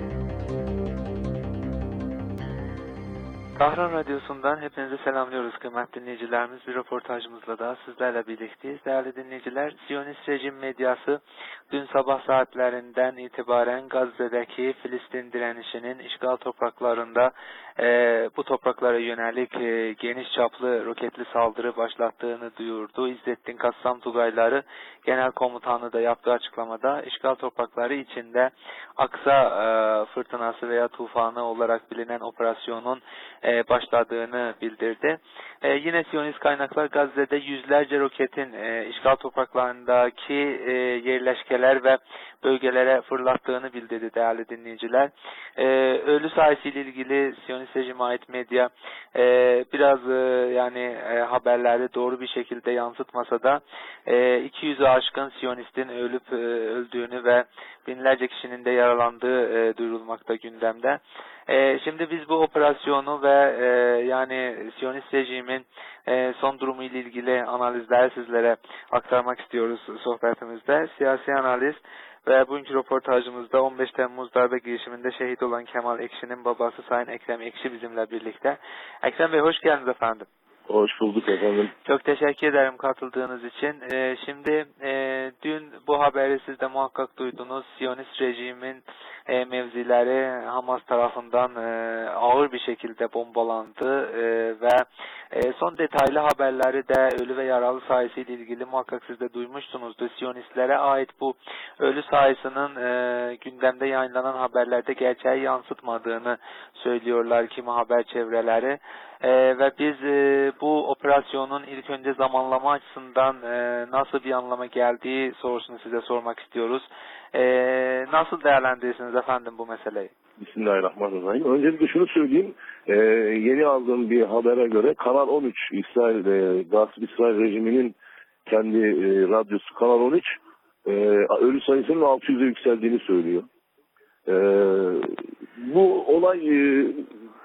Speaker 13: Tahran Radyosu'ndan hepinizi selamlıyoruz kıymetli dinleyicilerimiz. Bir röportajımızla daha sizlerle birlikteyiz. Değerli dinleyiciler, Siyonist rejim medyası dün sabah saatlerinden itibaren Gazze'deki Filistin direnişinin işgal topraklarında e, bu topraklara yönelik e, geniş çaplı roketli saldırı başlattığını duyurdu. İzzettin Kassam Tugayları Genel Komutanı da yaptığı açıklamada işgal toprakları içinde Aksa e, fırtınası veya tufanı olarak bilinen operasyonun e, başladığını bildirdi. E, yine Siyonist kaynaklar Gazze'de yüzlerce roketin e, işgal topraklarındaki e, yerleşkeler ve bölgelere fırlattığını bildirdi değerli dinleyiciler. E, ölü sayısıyla ilgili Siyonist rejime ait medya e, biraz e, yani e, haberleri doğru bir şekilde yansıtmasa da e, iki yüzü aşkın Siyonistin ölüp e, öldüğünü ve binlerce kişinin de yaralandığı e, duyurulmakta gündemde. E, şimdi biz bu operasyonu ve e, yani Siyonist rejimin e, son durumu ile ilgili analizleri sizlere aktarmak istiyoruz sohbetimizde. Siyasi analiz ve bugünkü röportajımızda on beş Temmuz darbe girişiminde şehit olan Kemal Ekşi'nin babası Sayın Ekrem Ekşi bizimle birlikte. Ekrem Bey hoş geldiniz efendim.
Speaker 10: Hoş bulduk efendim.
Speaker 13: Çok teşekkür ederim katıldığınız için. Ee, şimdi e, dün bu haberi siz de muhakkak duydunuz. Siyonist rejimin e, mevzileri Hamas tarafından e, ağır bir şekilde bombalandı e, ve e, son detaylı haberleri de ölü ve yaralı sayısıyla ilgili muhakkak siz de duymuşsunuzdur. Siyonistlere ait bu ölü sayısının e, gündemde yayınlanan haberlerde gerçeği yansıtmadığını söylüyorlar kimi haber çevreleri. Ee, ve biz e, bu operasyonun ilk önce zamanlama açısından e, nasıl bir anlama geldiği sorusunu size sormak istiyoruz. E, nasıl değerlendirirsiniz efendim bu meseleyi?
Speaker 10: Bismillahirrahmanirrahim. Öncelikle şunu söyleyeyim. E, yeni aldığım bir habere göre Kanal on üç, İsrail, e, Gasp İsrail rejiminin kendi e, radyosu Kanal on üç e, ölü sayısının altı yüze yükseldiğini söylüyor. E, bu olay e,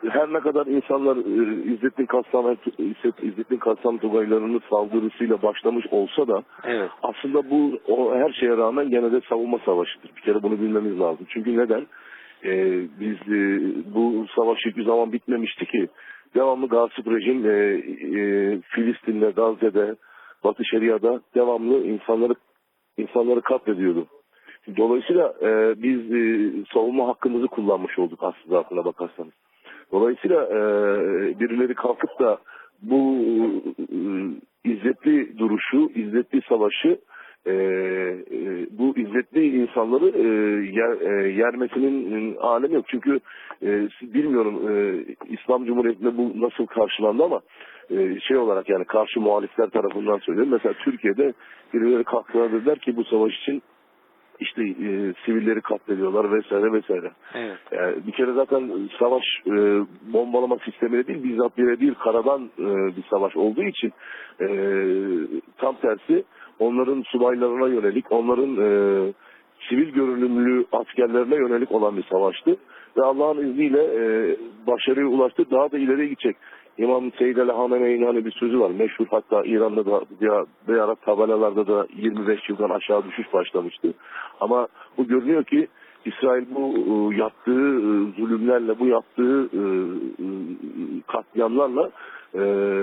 Speaker 10: her ne kadar insanlar e, İzzettin Kassam İzzettin Kassam Tugaylarının saldırısıyla başlamış olsa da
Speaker 13: evet.
Speaker 10: aslında bu o her şeye rağmen gene de savunma savaşıdır. Bir kere bunu bilmemiz lazım. Çünkü neden? Ee, biz e, bu savaş hiçbir zaman bitmemişti ki. Devamlı gasip rejim e, e, Filistin'de, Gazze'de, Batı Şeria'da devamlı insanları insanları katlediyordu. Dolayısıyla e, biz e, savunma hakkımızı kullanmış olduk aslında aklına bakarsanız. Dolayısıyla e, birileri kalkıp da bu e, izzetli duruşu, izzetli savaşı, e, e, bu izzetli insanları e, yer, e, yermesinin alemi yok. Çünkü e, bilmiyorum e, İslam Cumhuriyeti'nde bu nasıl karşılandı ama e, şey olarak yani karşı muhalifler tarafından söylüyorum. Mesela Türkiye'de birileri kalktılar dediler ki bu savaş için İşte e, sivilleri katlediyorlar vesaire vesaire.
Speaker 13: Evet.
Speaker 10: Yani bir kere zaten savaş e, bombalama sistemiyle değil, bizzat birebir karadan e, bir savaş olduğu için e, tam tersi onların subaylarına yönelik, onların e, sivil görünümlü askerlerine yönelik olan bir savaştı. Ve Allah'ın izniyle e, başarıya ulaştı. Daha da ileriye gidecek. İmam Seyyid el-Hamene'nin hani bir sözü var. Meşhur, hatta İran'da da bir ara tabelalarda da yirmi beş yıldan aşağı düşüş başlamıştı. Ama bu görünüyor ki İsrail bu e, yaptığı e, zulümlerle, bu yaptığı e, e, katliamlarla e,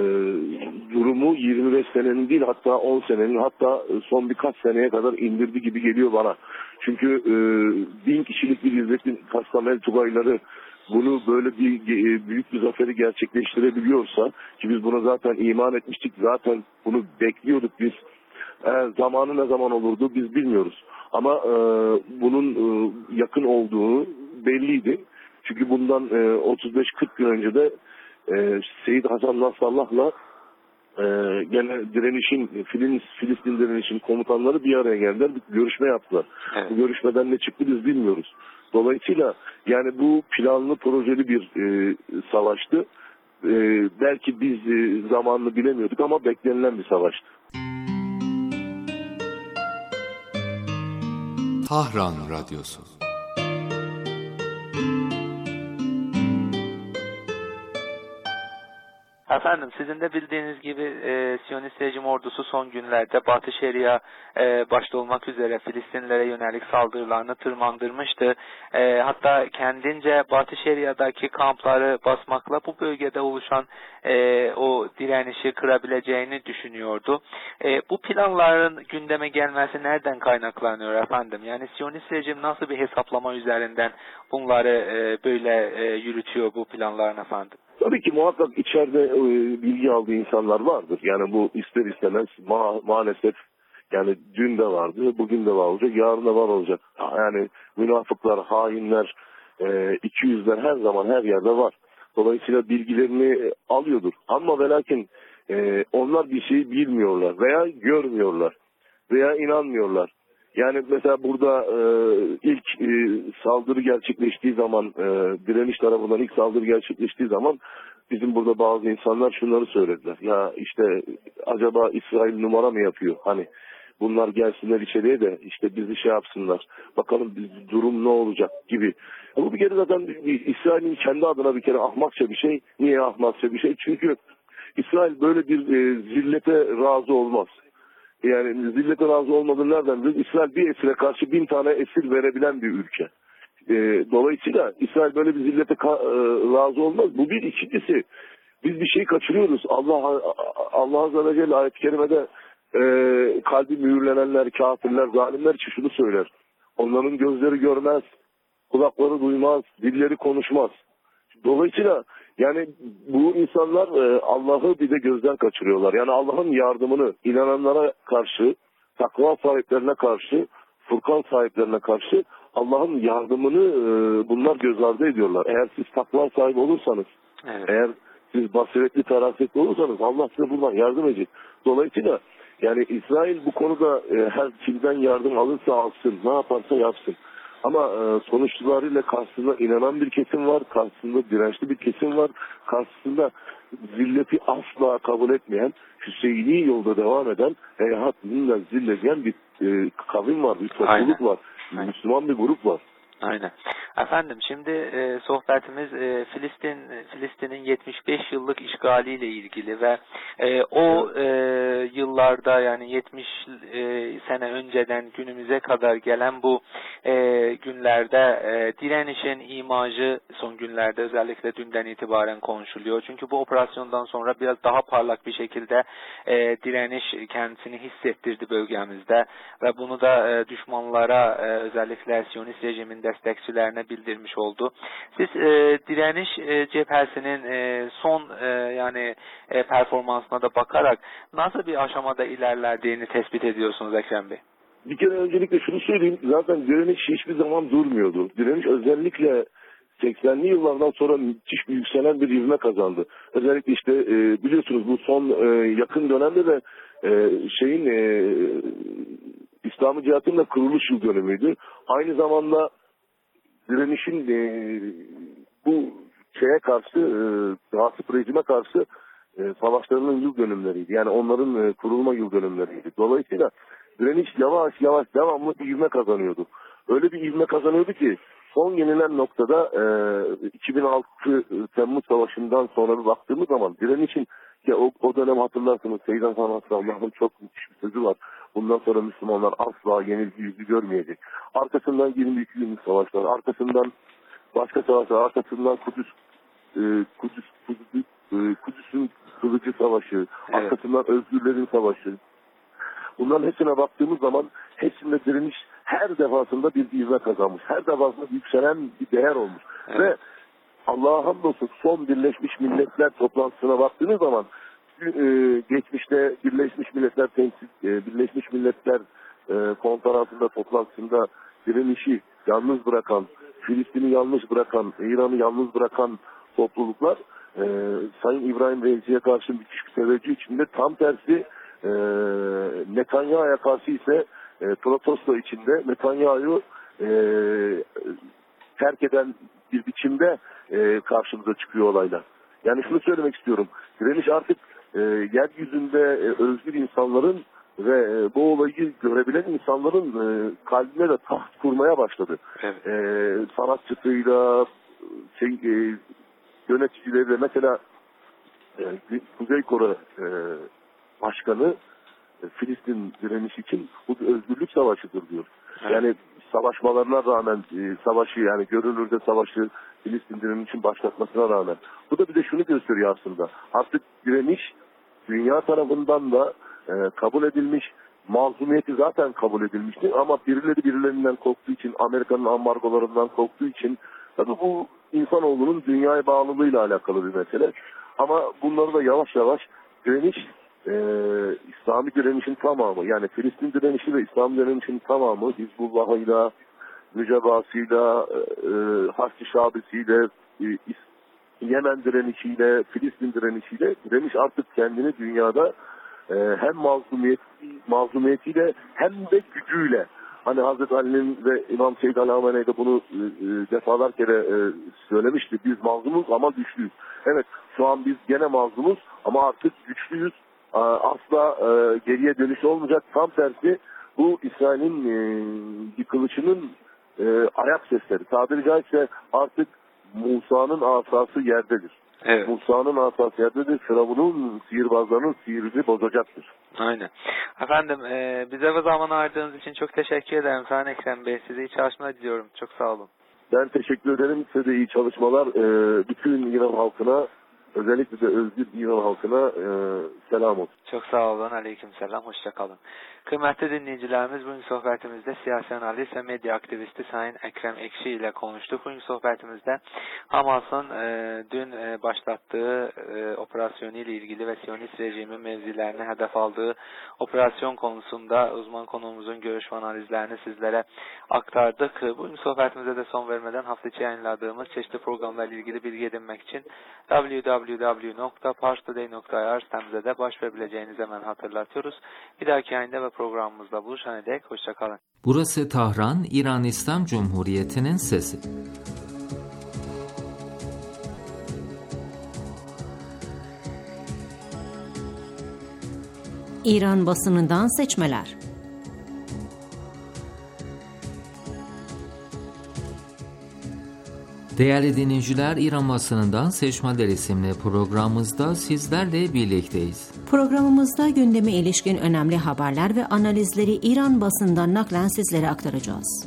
Speaker 10: durumu yirmi beş senenin değil hatta on senenin, hatta son birkaç seneye kadar indirdi gibi geliyor bana. Çünkü e, bin kişilik bir İzzettin Kassam el Tugayları bunu böyle bir büyük bir zaferi gerçekleştirebiliyorsa, ki biz buna zaten iman etmiştik, zaten bunu bekliyorduk biz. E, zamanı ne zaman olurdu biz bilmiyoruz. Ama e, bunun e, yakın olduğu belliydi. Çünkü bundan e, otuz beş kırk gün önce de e, Seyyid Hasan Nasrallah'la e, gene direnişin, Filistin, Filistin direnişin komutanları bir araya geldiler, bir görüşme yaptılar. Evet. Bu görüşmeden ne çıktı biz bilmiyoruz. Dolayısıyla yani bu planlı projeli bir e, savaştı. E, belki biz e, zamanını bilemiyorduk ama beklenilen bir savaştı.
Speaker 12: Tahran Radyosu.
Speaker 13: Efendim, sizin de bildiğiniz gibi e, Siyonist rejim ordusu son günlerde Batı Şeria e, başta olmak üzere Filistinlilere yönelik saldırılarını tırmandırmıştı. E, hatta kendince Batı Şeria'daki kampları basmakla bu bölgede oluşan e, o direnişi kırabileceğini düşünüyordu. E, bu planların gündeme gelmesi nereden kaynaklanıyor efendim? Yani Siyonist rejim nasıl bir hesaplama üzerinden bunları e, böyle e, yürütüyor bu planların efendim?
Speaker 10: Tabii ki muhakkak içeride e, bilgi aldığı insanlar vardır. Yani bu ister istemez ma maalesef yani dün de vardı, bugün de var olacak, yarın da var olacak. Yani münafıklar, hainler, e, iki yüzler her zaman her yerde var. Dolayısıyla bilgilerini alıyordur. Ama ve lakin e, onlar bir şey bilmiyorlar veya görmüyorlar veya inanmıyorlar. Yani mesela burada e, ilk e, saldırı gerçekleştiği zaman, e, direniş tarafından ilk saldırı gerçekleştiği zaman bizim burada bazı insanlar şunları söylediler. Ya işte acaba İsrail numara mı yapıyor? Hani bunlar gelsinler içeriye de işte bizi şey yapsınlar. Bakalım biz, durum ne olacak gibi. Ya bu bir kere zaten İsrail'in kendi adına bir kere ahmakça bir şey. Niye ahmakça bir şey? Çünkü İsrail böyle bir e, zillete razı olmaz. Yani zillete razı olmadığını nereden biliyoruz? İsrail bir esire karşı bin tane esir verebilen bir ülke. E, dolayısıyla İsrail böyle bir zillete e, razı olmaz. Bu bir. İkincisi, biz bir şey kaçırıyoruz. Allah Allah Azze ve Celle ayet-i kerimede e, kalbi mühürlenenler, kafirler, zalimler için şunu söyler. Onların gözleri görmez, kulakları duymaz, dilleri konuşmaz. Dolayısıyla yani bu insanlar e, Allah'ı bir de gözden kaçırıyorlar. Yani Allah'ın yardımını inananlara karşı, takva sahiplerine karşı, Furkan sahiplerine karşı Allah'ın yardımını e, bunlar göz ardı ediyorlar. Eğer siz takva sahibi olursanız, evet. eğer siz basiretli, ferasetli olursanız Allah size buradan yardım edecek. Dolayısıyla yani İsrail bu konuda e, her kimden yardım alırsa alsın, ne yaparsa yapsın. Ama e, sonuçlarıyla karşısında inanan bir kesim var, karşısında dirençli bir kesim var, karşısında zilleti asla kabul etmeyen, Hüseyini yolda devam eden, hayatını zilleyen bir e, kavim var, bir topluluk Aynen. var, bir Müslüman bir grup var.
Speaker 13: Aynen. Efendim şimdi e, sohbetimiz e, Filistin Filistin'in yetmiş beş yıllık işgaliyle ilgili ve e, o e, yıllarda yani yetmiş e, sene önceden günümüze kadar gelen bu e, günlerde e, direnişin imajı son günlerde özellikle dünden itibaren konuşuluyor. Çünkü bu operasyondan sonra biraz daha parlak bir şekilde e, direniş kendisini hissettirdi bölgemizde ve bunu da e, düşmanlara e, özellikle Siyonist rejimin destekçilerine bildirmiş oldu. Siz e, direniş e, cephesinin e, son e, yani e, performansına da bakarak nasıl bir aşamada ilerlediğini tespit ediyorsunuz Ekrem Bey?
Speaker 10: Bir kere öncelikle şunu söyleyeyim. Zaten direniş hiçbir zaman durmuyordu. Direniş özellikle seksenli yıllardan sonra müthiş bir yükselen bir ivme kazandı. Özellikle işte e, biliyorsunuz bu son e, yakın dönemde de e, şeyin e, İslami Cihat'ın da kuruluş yıl dönümüydü. Aynı zamanda direnişin e, bu şeye karşı, e, Rasip rejime karşı e, savaşlarının yıl dönümleriydi. Yani onların e, kurulma yıl dönümleriydi. Dolayısıyla direniş yavaş yavaş devamlı bir ivme kazanıyordu. Öyle bir ivme kazanıyordu ki son gelinen noktada e, iki bin altı Temmuz Savaşı'ndan sonra bir baktığımız zaman direnişin ya o, o dönem hatırlarsınız Seyyid Hasan Nasrallah'ın çok müthiş bir sözü var. Bundan sonra Müslümanlar asla yenilgi yüzü görmeyecek. Arkasından yirmi iki günlük savaşlar, arkasından başka savaşlar, arkasından Kudüs, e, Kudüs, Kudüs, e, Kudüs'ün kılıcı savaşı, evet. Arkasından Özgürlerin savaşı. Bunların hepsine baktığımız zaman hepsinde direniş her defasında bir ivme kazanmış. Her defasında yükselen bir değer olmuş. Evet. Ve Allah'a hamdolsun son Birleşmiş Milletler toplantısına baktığınız zaman e, geçmişte Birleşmiş Milletler temsil, e, Birleşmiş Milletler e, konferansında toplantısında direnişi yalnız bırakan, Filistin'i yalnız bırakan, İran'ı yalnız bırakan topluluklar e, Sayın İbrahim Reis'e karşı müthiş bir teveccüh içinde, tam tersi e, Netanyahu'ya karşı ise e, protesto içinde Netanyahu'yu e, terk eden bir biçimde e, karşımıza çıkıyor olaylar. Yani şunu söylemek istiyorum. Direniş artık e, yeryüzünde e, özgür insanların ve e, bu olayı görebilen insanların e, kalbine de taht kurmaya başladı. Evet. E, sanatçısıyla, şey, e, yöneticileriyle mesela e, Kuzey Kore e, Başkanı e, Filistin direnişi için bu bir özgürlük savaşıdır diyor. Evet. Yani savaşmalarına rağmen e, savaşı yani görünürde savaşı Filistin direnişi için başlatmasına rağmen. Bu da bir de şunu gösteriyor aslında. Artık direniş dünya tarafından da e, kabul edilmiş, mazlumiyeti zaten kabul edilmişti ama birileri birilerinden korktuğu için, Amerika'nın ambargolarından korktuğu için, tabii bu insanoğlunun dünyaya bağlılığıyla alakalı bir mesele. Ama bunları da yavaş yavaş direniş, e, İslami direnişin tamamı, yani Filistin direnişi ve İslam direnişin tamamı Hizbullah'ıyla, Mücebasıyla, e, Haçlı Şabisiyle, e, Yemen direnişiyle, Filistin direnişiyle direniş artık kendini dünyada e, hem mazlumiyet, mazlumiyetiyle hem de gücüyle, hani Hazreti Ali'nin ve İmam Seyyid Ali Hamenei de bunu e, defalar kere e, söylemişti. Biz mazlumuz ama güçlüyüz. Evet, şu an biz gene mazlumuz ama artık güçlüyüz. E, asla e, geriye dönüş olmayacak. Tam tersi bu İsrail'in e, yıkılışının e, ayak sesleri. Tabiri caizse artık Musa'nın asası yerdedir. Evet. Musa'nın asası yerdedir. Firavun'un sihirbazlarının sihirini bozacaktır.
Speaker 13: Aynen. Efendim e, bize bu zaman ayırdığınız için çok teşekkür ederim Sayın Ekrem Bey. Size iyi çalışmalar diliyorum. Çok sağ olun.
Speaker 10: Ben teşekkür ederim. Size de iyi çalışmalar. E, bütün İran halkına, özellikle de özgür İran halkına e, selam olsun.
Speaker 13: Çok sağ olun. Aleyküm selam. Hoşça kalın. Kıymetli dinleyicilerimiz, bugün sohbetimizde siyasi analist ve medya aktivisti Sayın Ekrem Ekşi ile konuştuk. Bugün sohbetimizde Hamas'ın e, dün e, başlattığı e, operasyonu ile ilgili ve Siyonist rejimin mevzilerine hedef aldığı operasyon konusunda uzman konuğumuzun görüş ve analizlerini sizlere aktardık. Bugün sohbetimize de son vermeden hafta içi yayınladığımız çeşitli programlarla ilgili bilgi edinmek için double-u double-u double-u nokta pars today nokta ir sitemize de başvurabileceğinizi hemen hatırlatıyoruz. Bir dahaki yayında ve programımızda buluşana dek hoşça kalın.
Speaker 4: Burası Tahran, İran İslam Cumhuriyeti'nin sesi.
Speaker 5: İran basınından seçmeler.
Speaker 4: Değerli dinleyiciler, İran basınından Seçmeler isimli programımızda sizlerle birlikteyiz.
Speaker 5: Programımızda gündeme ilişkin önemli haberler ve analizleri İran basından naklen sizlere aktaracağız.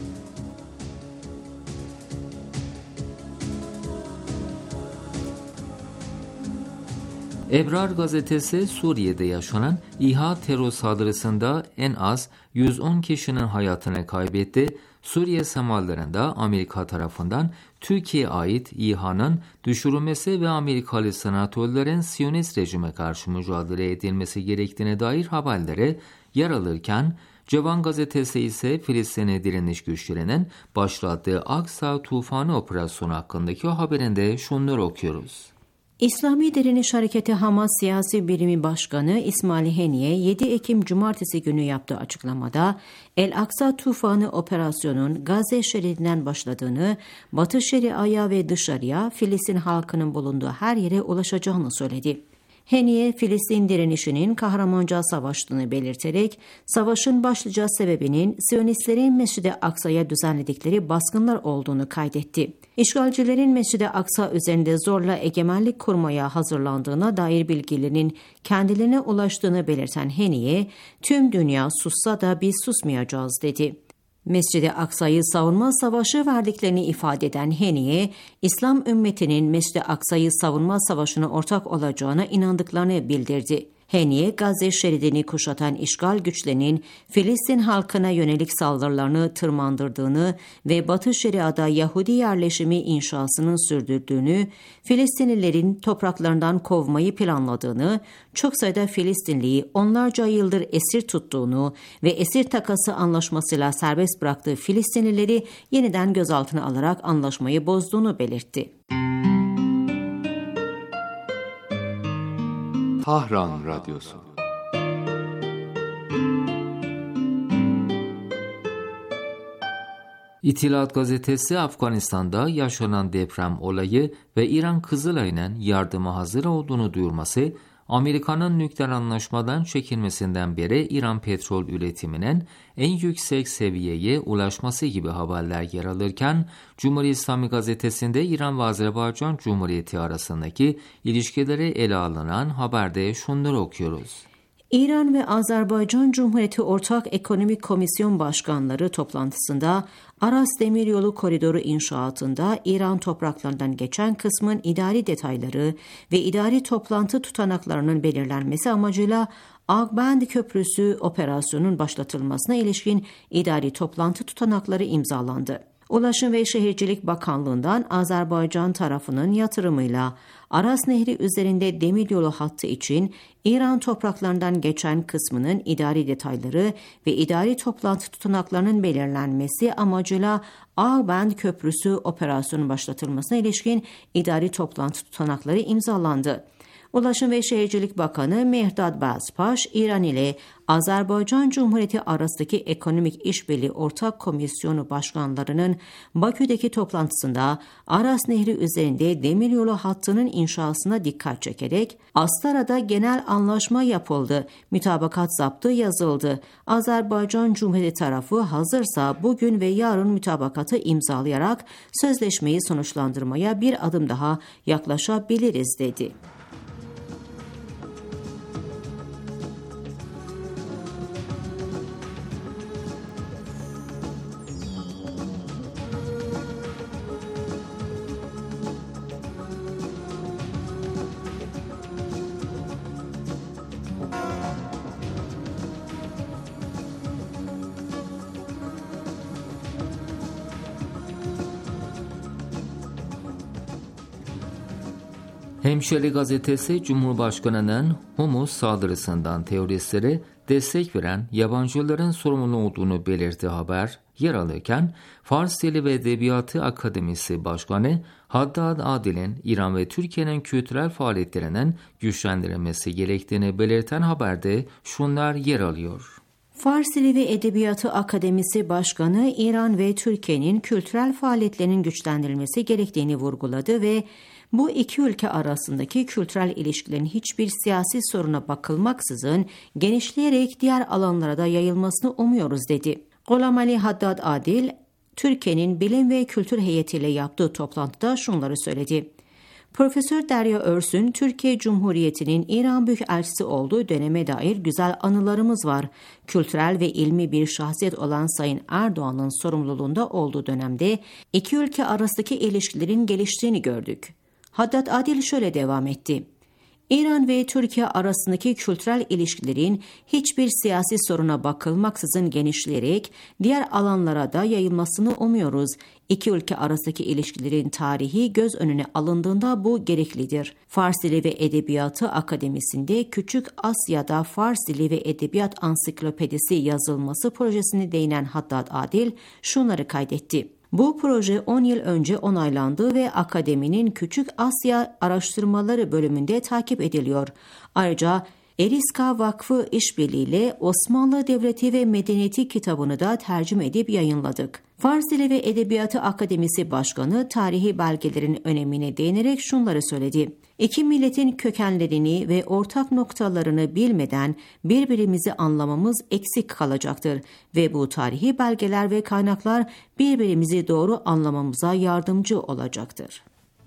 Speaker 4: Ebrar gazetesi Suriye'de yaşanan İHA terör saldırısında en az yüz on kişinin hayatını kaybetti. Suriye semalarında Amerika tarafından Türkiye'ye ait İHA'nın düşürülmesi ve Amerikalı senatörlerin Siyonist rejime karşı mücadele edilmesi gerektiğine dair haberlere yer alırken, Cevan gazetesi ise Filistin'e direniş güçlerinin başlattığı Aksa Tufanı operasyonu hakkındaki haberinde şunları okuyoruz.
Speaker 5: İslami Direniş Hareketi Hamas Siyasi Birimi Başkanı İsmail Haniye yedi Ekim Cumartesi günü yaptığı açıklamada El-Aksa Tufanı operasyonun Gazze şeridinden başladığını, Batı Şeria'ya ve dışarıya Filistin halkının bulunduğu her yere ulaşacağını söyledi. Haniye, Filistin direnişinin kahramanca savaştığını belirterek, savaşın başlıca sebebinin Siyonistlerin Mescid-i Aksa'ya düzenledikleri baskınlar olduğunu kaydetti. İşgalcilerin Mescid-i Aksa üzerinde zorla egemenlik kurmaya hazırlandığına dair bilgilerinin kendilerine ulaştığını belirten Haniye, tüm dünya sussa da biz susmayacağız dedi. Mescid-i Aksa'yı savunma savaşı verdiklerini ifade eden Haniye, İslam ümmetinin Mescid-i Aksa'yı savunma savaşına ortak olacağına inandıklarını bildirdi. Haniye, Gazze şeridini kuşatan işgal güçlerinin Filistin halkına yönelik saldırılarını tırmandırdığını ve Batı Şeria'da Yahudi yerleşimi inşasının sürdürdüğünü, Filistinlilerin topraklarından kovmayı planladığını, çok sayıda Filistinliyi onlarca yıldır esir tuttuğunu ve esir takası anlaşmasıyla serbest bıraktığı Filistinlileri yeniden gözaltına alarak anlaşmayı bozduğunu belirtti.
Speaker 12: Tahran Radyosu.
Speaker 4: İtilat gazetesi Afganistan'da yaşanan deprem olayı ve İran Kızılay'ın yardıma hazır olduğunu duyurması, Amerika'nın nükleer anlaşmadan çekilmesinden beri İran petrol üretiminin en yüksek seviyeye ulaşması gibi haberler yer alırken, Cumhuriyet İslami gazetesinde İran ve Azerbaycan Cumhuriyeti arasındaki ilişkileri ele alınan haberde şunları okuyoruz.
Speaker 5: İran ve Azerbaycan Cumhuriyeti Ortak Ekonomik Komisyon Başkanları toplantısında Aras Demiryolu Koridoru inşaatında İran topraklarından geçen kısmın idari detayları ve idari toplantı tutanaklarının belirlenmesi amacıyla Ağband Köprüsü operasyonun başlatılmasına ilişkin idari toplantı tutanakları imzalandı. Ulaşım ve Şehircilik Bakanlığı'ndan Azerbaycan tarafının yatırımıyla Aras Nehri üzerinde demiryolu hattı için İran topraklarından geçen kısmının idari detayları ve idari toplantı tutanaklarının belirlenmesi amacıyla Ağband Köprüsü operasyonun başlatılmasına ilişkin idari toplantı tutanakları imzalandı. Ulaşım ve Şehircilik Bakanı Mehdad Bazpaş, İran ile Azerbaycan Cumhuriyeti arasındaki Ekonomik İşbirliği Ortak Komisyonu Başkanlarının Bakü'deki toplantısında Aras Nehri üzerinde demiryolu hattının inşasına dikkat çekerek, Astara'da genel anlaşma yapıldı, mütabakat zaptı yazıldı. Azerbaycan Cumhuriyeti tarafı hazırsa bugün ve yarın mütabakatı imzalayarak sözleşmeyi sonuçlandırmaya bir adım daha yaklaşabiliriz dedi.
Speaker 4: Hemşeri gazetesi Cumhurbaşkanı'nın Humus saldırısından teröristlere destek veren yabancıların sorumlu olduğunu belirtti haber yer alırken, Fars Dili ve Edebiyatı Akademisi Başkanı Haddad Adil'in İran ve Türkiye'nin kültürel faaliyetlerinin güçlendirilmesi gerektiğini belirten haberde şunlar yer alıyor.
Speaker 5: Fars Dili ve Edebiyatı Akademisi Başkanı İran ve Türkiye'nin kültürel faaliyetlerinin güçlendirilmesi gerektiğini vurguladı ve bu iki ülke arasındaki kültürel ilişkilerin hiçbir siyasi soruna bakılmaksızın genişleyerek diğer alanlara da yayılmasını umuyoruz dedi. Gholam Ali Haddad Adil, Türkiye'nin bilim ve kültür heyetiyle yaptığı toplantıda şunları söyledi. Profesör Derya Örsün, Türkiye Cumhuriyeti'nin İran Büyükelçisi olduğu döneme dair güzel anılarımız var. Kültürel ve ilmi bir şahsiyet olan Sayın Erdoğan'ın sorumluluğunda olduğu dönemde iki ülke arasındaki ilişkilerin geliştiğini gördük. Haddad Adil şöyle devam etti. İran ve Türkiye arasındaki kültürel ilişkilerin hiçbir siyasi soruna bakılmaksızın genişleyerek diğer alanlara da yayılmasını umuyoruz. İki ülke arasındaki ilişkilerin tarihi göz önüne alındığında bu gereklidir. Fars Dili ve Edebiyatı Akademisi'nde Küçük Asya'da Fars Dili ve Edebiyat Ansiklopedisi yazılması projesine değinen Haddad Adil şunları kaydetti. Bu proje on yıl önce onaylandı ve Akademinin Küçük Asya Araştırmaları bölümünde takip ediliyor. Ayrıca Eriska Vakfı işbirliğiyle Osmanlı Devleti ve Medeniyeti kitabını da tercüme edip yayınladık. Fars Dili ve Edebiyatı Akademisi Başkanı tarihi belgelerin önemine değinerek şunları söyledi. İki milletin kökenlerini ve ortak noktalarını bilmeden birbirimizi anlamamız eksik kalacaktır ve bu tarihi belgeler ve kaynaklar birbirimizi doğru anlamamıza yardımcı olacaktır.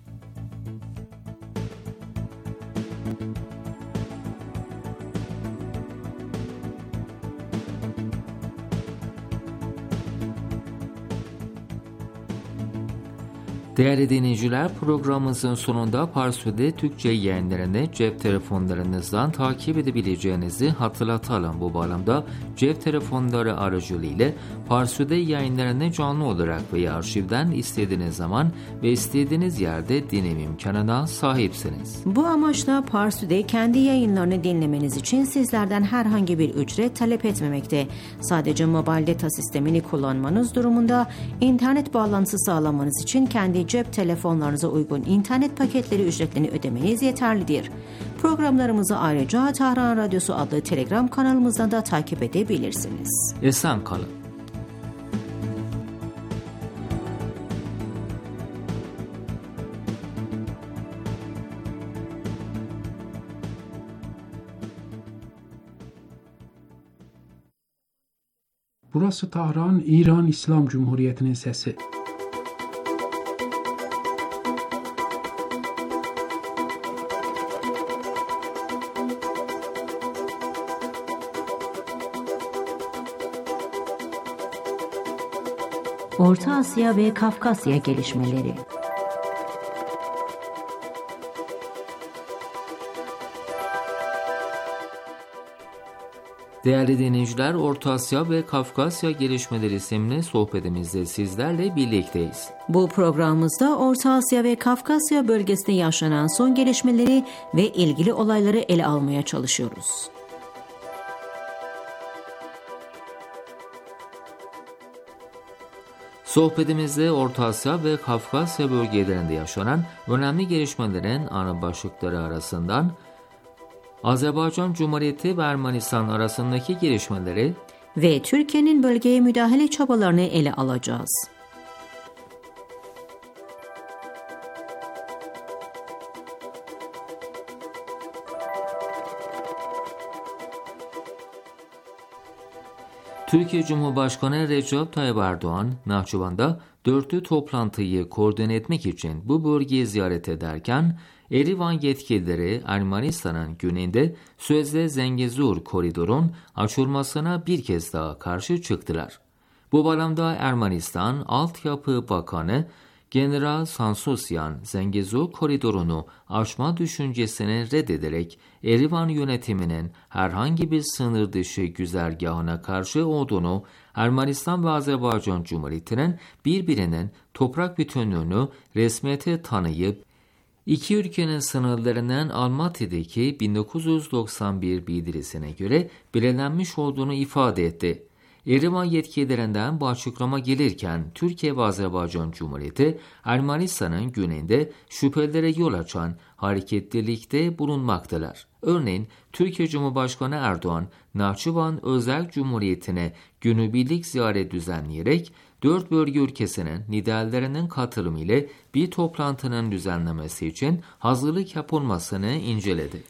Speaker 4: Değerli dinleyiciler, programımızın sonunda Parsu'da Türkçe yayınlarını cep telefonlarınızdan takip edebileceğinizi hatırlatalım. Bu bağlamda cep telefonları aracılığıyla Parsu'da yayınlarını canlı olarak veya arşivden istediğiniz zaman ve istediğiniz yerde dinleme imkanına sahipsiniz.
Speaker 5: Bu amaçla Parsu'da kendi yayınlarını dinlemeniz için sizlerden herhangi bir ücret talep etmemekte. Sadece mobil data sistemini kullanmanız durumunda internet bağlantısı sağlamanız için kendi cep telefonlarınıza uygun internet paketleri ücretlerini ödemeniz yeterlidir. Programlarımızı ayrıca Tahran Radyosu adlı Telegram kanalımızdan da takip edebilirsiniz.
Speaker 4: Esen kalın.
Speaker 14: Burası Tahran, İran İslam Cumhuriyeti'nin sesi.
Speaker 5: Orta Asya ve Kafkasya gelişmeleri.
Speaker 4: Değerli dinleyiciler, Orta Asya ve Kafkasya gelişmeleri isimli sohbetimizde sizlerle birlikteyiz.
Speaker 5: Bu programımızda Orta Asya ve Kafkasya bölgesinde yaşanan son gelişmeleri ve ilgili olayları ele almaya çalışıyoruz.
Speaker 4: Sohbetimizde Orta Asya ve Kafkasya bölgelerinde yaşanan önemli gelişmelerin ana başlıkları arasından Azerbaycan Cumhuriyeti ve Ermenistan arasındaki gelişmeleri
Speaker 5: ve Türkiye'nin bölgeye müdahale çabalarını ele alacağız.
Speaker 4: Türkiye Cumhurbaşkanı Recep Tayyip Erdoğan, Nahçıvan'da dörtlü toplantıyı koordine etmek için bu bölgeyi ziyaret ederken, Erivan yetkilileri Ermenistan'ın güneyinde sözde Zengezur koridorun açılmasına bir kez daha karşı çıktılar. Bu bağlamda Ermenistan Altyapı Bakanı General Sansosyan, Zengezur koridorunu aşma düşüncesini reddederek Erivan yönetiminin herhangi bir sınır dışı güzergahına karşı olduğunu, Ermenistan ve Azerbaycan Cumhuriyeti'nin birbirinin toprak bütünlüğünü resmiyete tanıyıp, İki ülkenin sınırlarının Almaty'deki bin dokuz yüz doksan bir bildirisine göre belirlenmiş olduğunu ifade etti. Erivan yetkililerinden bu açıklama gelirken Türkiye ve Azerbaycan Cumhuriyeti, Ermenistan'ın güneyinde şüphelere yol açan hareketlilikte bulunmaktalar. Örneğin Türkiye Cumhurbaşkanı Erdoğan, Nahçıvan Özerk Cumhuriyeti'ne günübirlik ziyaret düzenleyerek dört bölge ülkesinin liderlerinin katılımıyla bir toplantının düzenlemesi için hazırlık yapılmasını inceledi.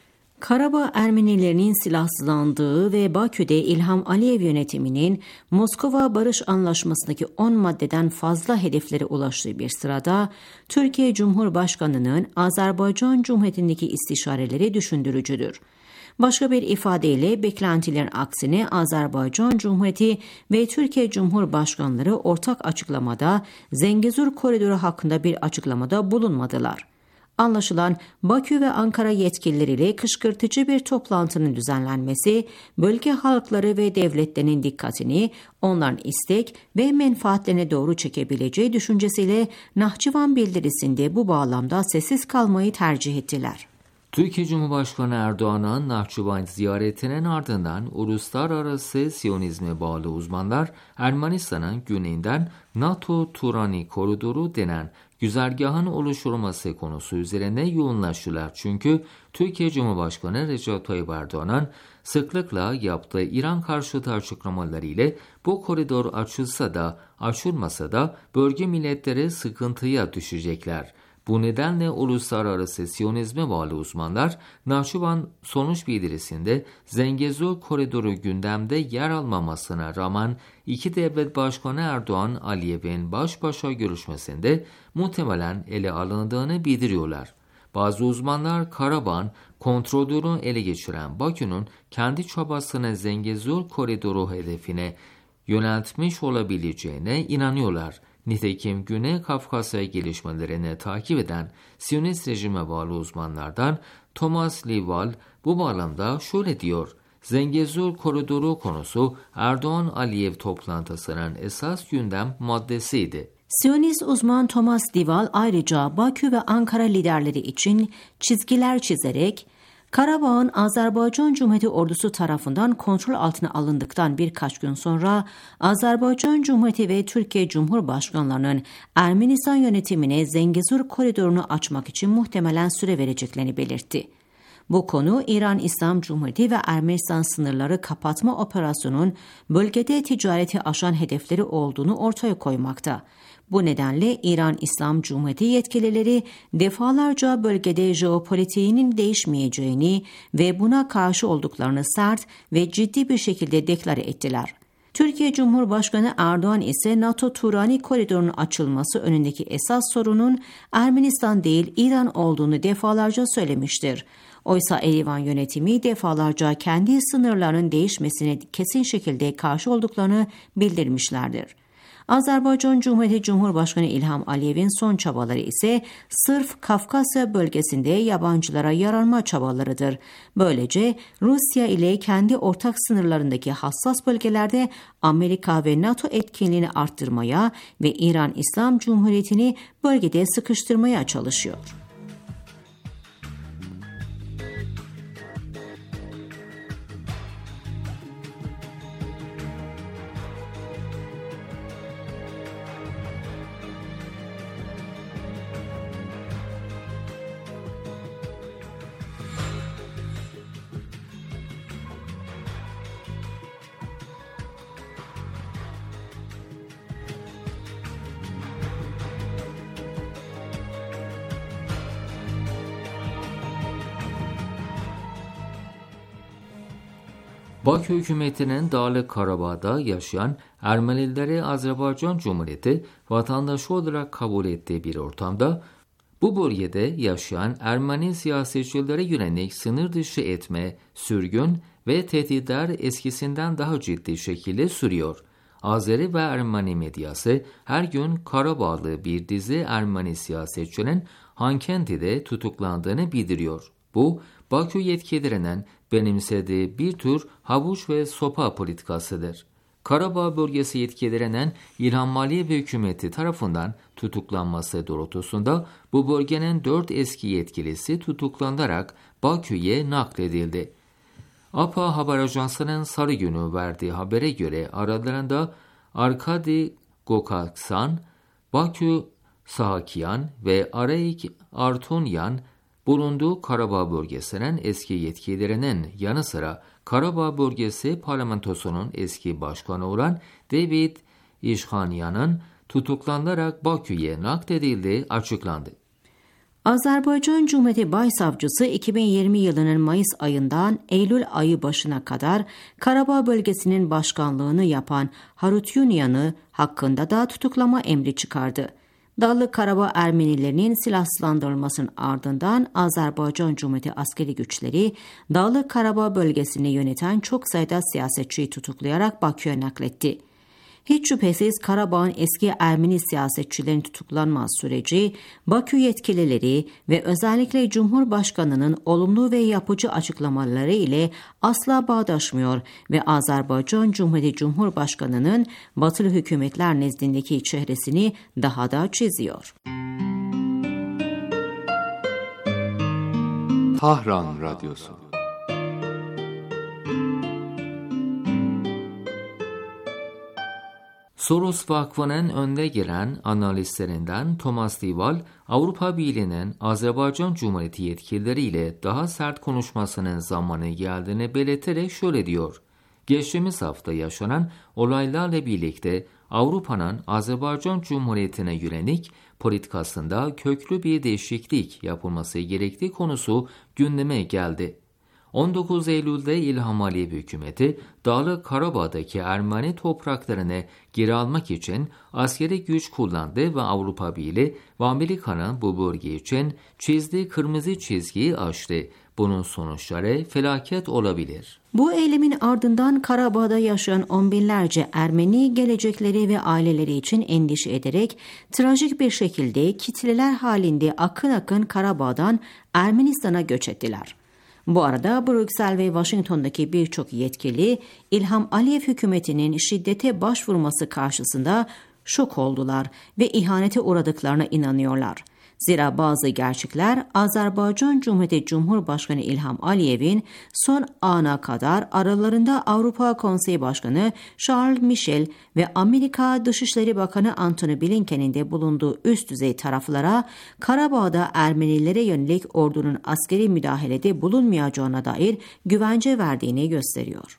Speaker 5: Karabağ Ermenilerinin silahsızlandığı ve Bakü'de İlham Aliyev yönetiminin Moskova Barış Anlaşması'ndaki on maddeden fazla hedeflere ulaştığı bir sırada Türkiye Cumhurbaşkanı'nın Azerbaycan Cumhuriyeti'ndeki istişareleri düşündürücüdür. Başka bir ifadeyle beklentilerin aksine Azerbaycan Cumhuriyeti ve Türkiye Cumhurbaşkanları ortak açıklamada Zengezur Koridoru hakkında bir açıklamada bulunmadılar. Anlaşılan Bakü ve Ankara yetkilileriyle kışkırtıcı bir toplantının düzenlenmesi, bölge halkları ve devletlerinin dikkatini onların istek ve menfaatlerine doğru çekebileceği düşüncesiyle Nahçıvan bildirisinde bu bağlamda sessiz kalmayı tercih ettiler.
Speaker 4: Türkiye Cumhurbaşkanı Erdoğan'ın Nahçıvan ziyaretinin ardından uluslararası Siyonizme bağlı uzmanlar Ermenistan'ın güneyinden NATO-Turani koridoru denen güzergahın oluşturulması konusu üzerine yoğunlaştılar. Çünkü Türkiye Cumhurbaşkanı Recep Tayyip Erdoğan'ın sıklıkla yaptığı İran karşıtı açıklamaları ile bu koridor açılsa da açılmasa da bölge milletleri sıkıntıya düşecekler. Bu nedenle uluslararası Siyonizme bağlı uzmanlar Nahçıvan sonuç bildirisinde Zengezur koridoru gündemde yer almamasına rağmen iki devlet başkanı Erdoğan Aliyev'in baş başa görüşmesinde muhtemelen ele alındığını bildiriyorlar. Bazı uzmanlar Karabağ'ın kontrolünü ele geçiren Bakü'nün kendi çabasını Zengezur koridoru hedefine yöneltmiş olabileceğine inanıyorlar. Nitekim Güney Kafkasya gelişmelerini takip eden Siyonist rejime bağlı uzmanlardan Thomas Lival bu bağlamda şöyle diyor: Zengezur koridoru konusu Erdoğan-Aliyev toplantısının esas gündem maddesiydi.
Speaker 5: Siyonist uzman Thomas Lival ayrıca Bakü ve Ankara liderleri için çizgiler çizerek Karabağ'ın Azerbaycan Cumhuriyeti ordusu tarafından kontrol altına alındıktan birkaç gün sonra Azerbaycan Cumhuriyeti ve Türkiye Cumhurbaşkanlarının Ermenistan yönetimine Zengezur koridorunu açmak için muhtemelen süre vereceklerini belirtti. Bu konu İran İslam Cumhuriyeti ve Ermenistan sınırları kapatma operasyonunun bölgede ticareti aşan hedefleri olduğunu ortaya koymakta. Bu nedenle İran İslam Cumhuriyeti yetkilileri defalarca bölgede jeopolitiğinin değişmeyeceğini ve buna karşı olduklarını sert ve ciddi bir şekilde deklare ettiler. Türkiye Cumhurbaşkanı Erdoğan ise NATO-Turani koridorunun açılması önündeki esas sorunun Ermenistan değil İran olduğunu defalarca söylemiştir. Oysa Erivan yönetimi defalarca kendi sınırlarının değişmesine kesin şekilde karşı olduklarını bildirmişlerdir. Azerbaycan Cumhuriyeti Cumhurbaşkanı İlham Aliyev'in son çabaları ise sırf Kafkasya bölgesinde yabancılara yaranma çabalarıdır. Böylece Rusya ile kendi ortak sınırlarındaki hassas bölgelerde Amerika ve NATO etkinliğini arttırmaya ve İran İslam Cumhuriyeti'ni bölgede sıkıştırmaya çalışıyor.
Speaker 4: Bakü hükümetinin Dağlık Karabağ'da yaşayan Ermenileri Azerbaycan Cumhuriyeti vatandaşı olarak kabul ettiği bir ortamda bu bölgede yaşayan Ermeni siyasetçilere yönelik sınır dışı etme, sürgün ve tehditler eskisinden daha ciddi şekilde sürüyor. Azeri ve Ermeni medyası her gün Karabağlı bir dizi Ermeni siyasetçinin Hankenti'de tutuklandığını bildiriyor. Bu, Bakü yetkililerinin benimsediği bir tür havuç ve sopa politikasıdır. Karabağ bölgesi yetkililerinin İlham Aliyev hükümeti tarafından tutuklanması doğrultusunda bu bölgenin dört eski yetkilisi tutuklanarak Bakü'ye nakledildi. A P A Haber Ajansı'nın Sarı Günü verdiği habere göre aralarında Arkadi Gokaksan, Bakü Sahakyan ve Arayik Artunyan bulunduğu Karabağ bölgesinin eski yetkililerinin yanı sıra Karabağ bölgesi parlamentosunun eski başkanı olan David İşhanyan'ın tutuklanarak Bakü'ye nakledildiği açıklandı.
Speaker 5: Azerbaycan Cumhuriyeti Başsavcısı iki bin yirmi yılının Mayıs ayından Eylül ayı başına kadar Karabağ bölgesinin başkanlığını yapan Harutyunyan'ı hakkında da tutuklama emri çıkardı. Dağlık Karabağ Ermenilerinin silahsızlandırılmasının ardından Azerbaycan Cumhuriyeti askeri güçleri Dağlık Karabağ bölgesini yöneten çok sayıda siyasetçiyi tutuklayarak Bakü'ye nakletti. Hiç şüphesiz Karabağ'ın eski Ermeni siyasetçilerin tutuklanma süreci, Bakü yetkilileri ve özellikle Cumhurbaşkanı'nın olumlu ve yapıcı açıklamaları ile asla bağdaşmıyor ve Azerbaycan Cumhuriyeti Cumhurbaşkanı'nın batılı hükümetler nezdindeki çehresini daha da çiziyor.
Speaker 12: Tahran Radyosu.
Speaker 4: Soros Vakfı'nın önde gelen analistlerinden Thomas Dival, Avrupa Birliği'nin Azerbaycan Cumhuriyeti yetkilileriyle daha sert konuşmasının zamanı geldiğini belirterek şöyle diyor: Geçtiğimiz hafta yaşanan olaylarla birlikte Avrupa'nın Azerbaycan Cumhuriyeti'ne yönelik politikasında köklü bir değişiklik yapılması gerektiği konusu gündeme geldi. on dokuz Eylül'de İlham Aliyev hükümeti Dağlık Karabağ'daki Ermeni topraklarını geri almak için askeri güç kullandı ve Avrupa Birliği ve Amerika'nın bu bölge için çizdiği kırmızı çizgiyi aştı. Bunun sonuçları felaket olabilir.
Speaker 5: Bu eylemin ardından Karabağ'da yaşayan on binlerce Ermeni gelecekleri ve aileleri için endişe ederek trajik bir şekilde kitleler halinde akın akın Karabağ'dan Ermenistan'a göç ettiler. Bu arada Brüksel ve Washington'daki birçok yetkili İlham Aliyev hükümetinin şiddete başvurması karşısında şok oldular ve ihanete uğradıklarına inanıyorlar. Zira bazı gerçekler Azerbaycan Cumhuriyeti Cumhurbaşkanı İlham Aliyev'in son ana kadar aralarında Avrupa Konseyi Başkanı Charles Michel ve Amerika Dışişleri Bakanı Antony Blinken'in de bulunduğu üst düzey taraflara Karabağ'da Ermenilere yönelik ordunun askeri müdahalede bulunmayacağına dair güvence verdiğini gösteriyor.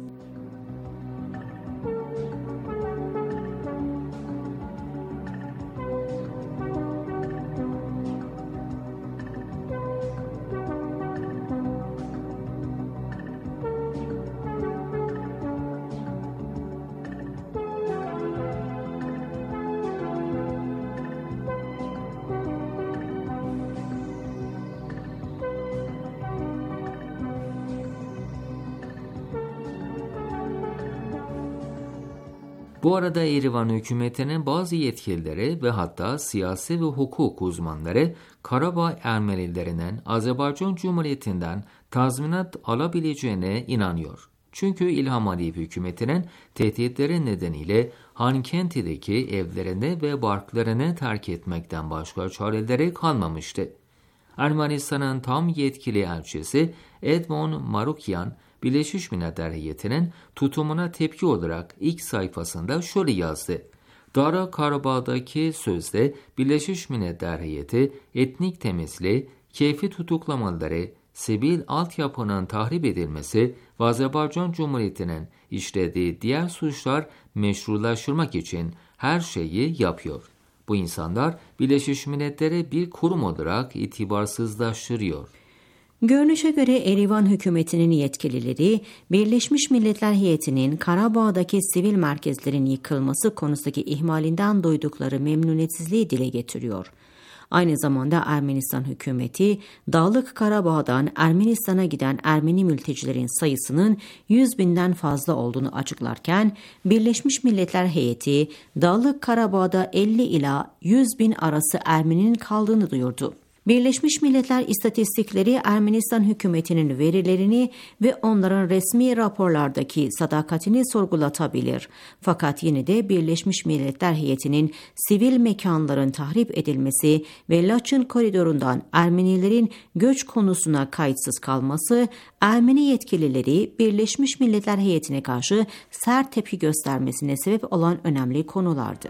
Speaker 4: Bu arada Erivan hükümetinin bazı yetkilileri ve hatta siyasi ve hukuk uzmanları Karabağ Ermenilerinin Azerbaycan Cumhuriyeti'nden tazminat alabileceğine inanıyor. Çünkü İlham Aliyev hükümetinin tehditleri nedeniyle Hankenti'deki evlerini ve barklarını terk etmekten başka çareleri kalmamıştı. Ermenistan'ın tam yetkili elçisi Edmond Marukyan, Birleşmiş Milletler Heyeti'nin tutumuna tepki olarak ilk sayfasında şöyle yazdı: Dağlık Karabağ'daki sözde Birleşmiş Milletler Heyeti etnik temizliği, keyfi tutuklamaları, sivil altyapının tahrip edilmesi ve Azerbaycan Cumhuriyeti'nin işlediği diğer suçlar meşrulaştırmak için her şeyi yapıyor. Bu insanlar Birleşmiş Milletler'i bir kurum olarak itibarsızlaştırıyor.
Speaker 5: Görünüşe göre Erivan hükümetinin yetkilileri, Birleşmiş Milletler Heyeti'nin Karabağ'daki sivil merkezlerin yıkılması konusundaki ihmalinden duydukları memnuniyetsizliği dile getiriyor. Aynı zamanda Ermenistan hükümeti, Dağlık Karabağ'dan Ermenistan'a giden Ermeni mültecilerin sayısının yüz binden fazla olduğunu açıklarken, Birleşmiş Milletler Heyeti, Dağlık Karabağ'da elli ila yüz bin arası Ermeninin kaldığını duyurdu. Birleşmiş Milletler İstatistikleri Ermenistan hükümetinin verilerini ve onların resmi raporlardaki sadakatini sorgulatabilir. Fakat yine de Birleşmiş Milletler Heyeti'nin sivil mekanların tahrip edilmesi ve Laçın koridorundan Ermenilerin göç konusuna kayıtsız kalması, Ermeni yetkilileri Birleşmiş Milletler Heyeti'ne karşı sert tepki göstermesine sebep olan önemli konulardı.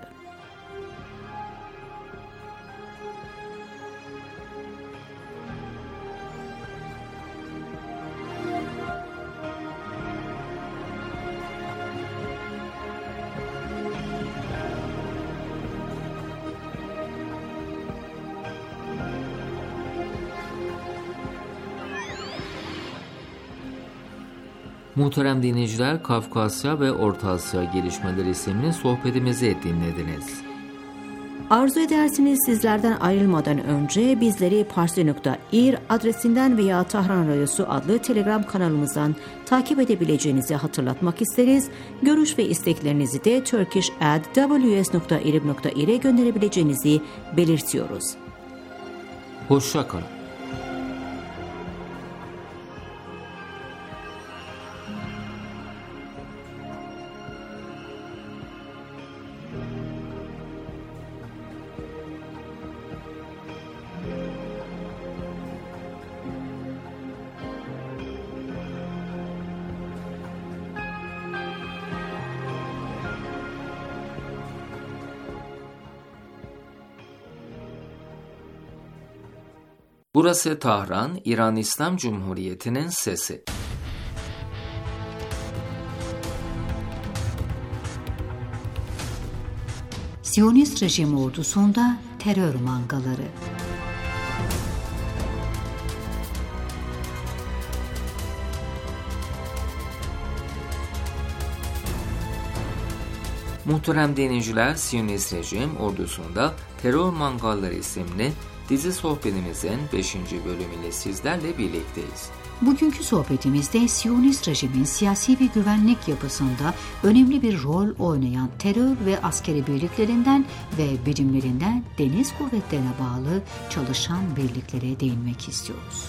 Speaker 4: Muhterem dinleyiciler, Kafkasya ve Orta Asya gelişmeleri isimli sohbetimizi dinlediniz.
Speaker 5: Arzu edersiniz sizlerden ayrılmadan önce bizleri parsi nokta ir adresinden veya Tahran Radyosu adlı Telegram kanalımızdan takip edebileceğinizi hatırlatmak isteriz. Görüş ve isteklerinizi de turkish at w s nokta irib nokta ir'e gönderebileceğinizi belirtiyoruz.
Speaker 4: Hoşça kalın. Burası Tahran, İran İslam Cumhuriyeti'nin sesi.
Speaker 15: Siyonist rejim ordusunda terör mangaları.
Speaker 4: Muhterem dinleyiciler, Siyonist rejim ordusunda terör mangalları isimli dizi sohbetimizin beşinci bölümüyle sizlerle birlikteyiz.
Speaker 15: Bugünkü sohbetimizde Siyonist rejimin siyasi ve güvenlik yapısında önemli bir rol oynayan terör ve askeri birliklerinden ve birimlerinden deniz kuvvetlerine bağlı çalışan birliklere değinmek istiyoruz.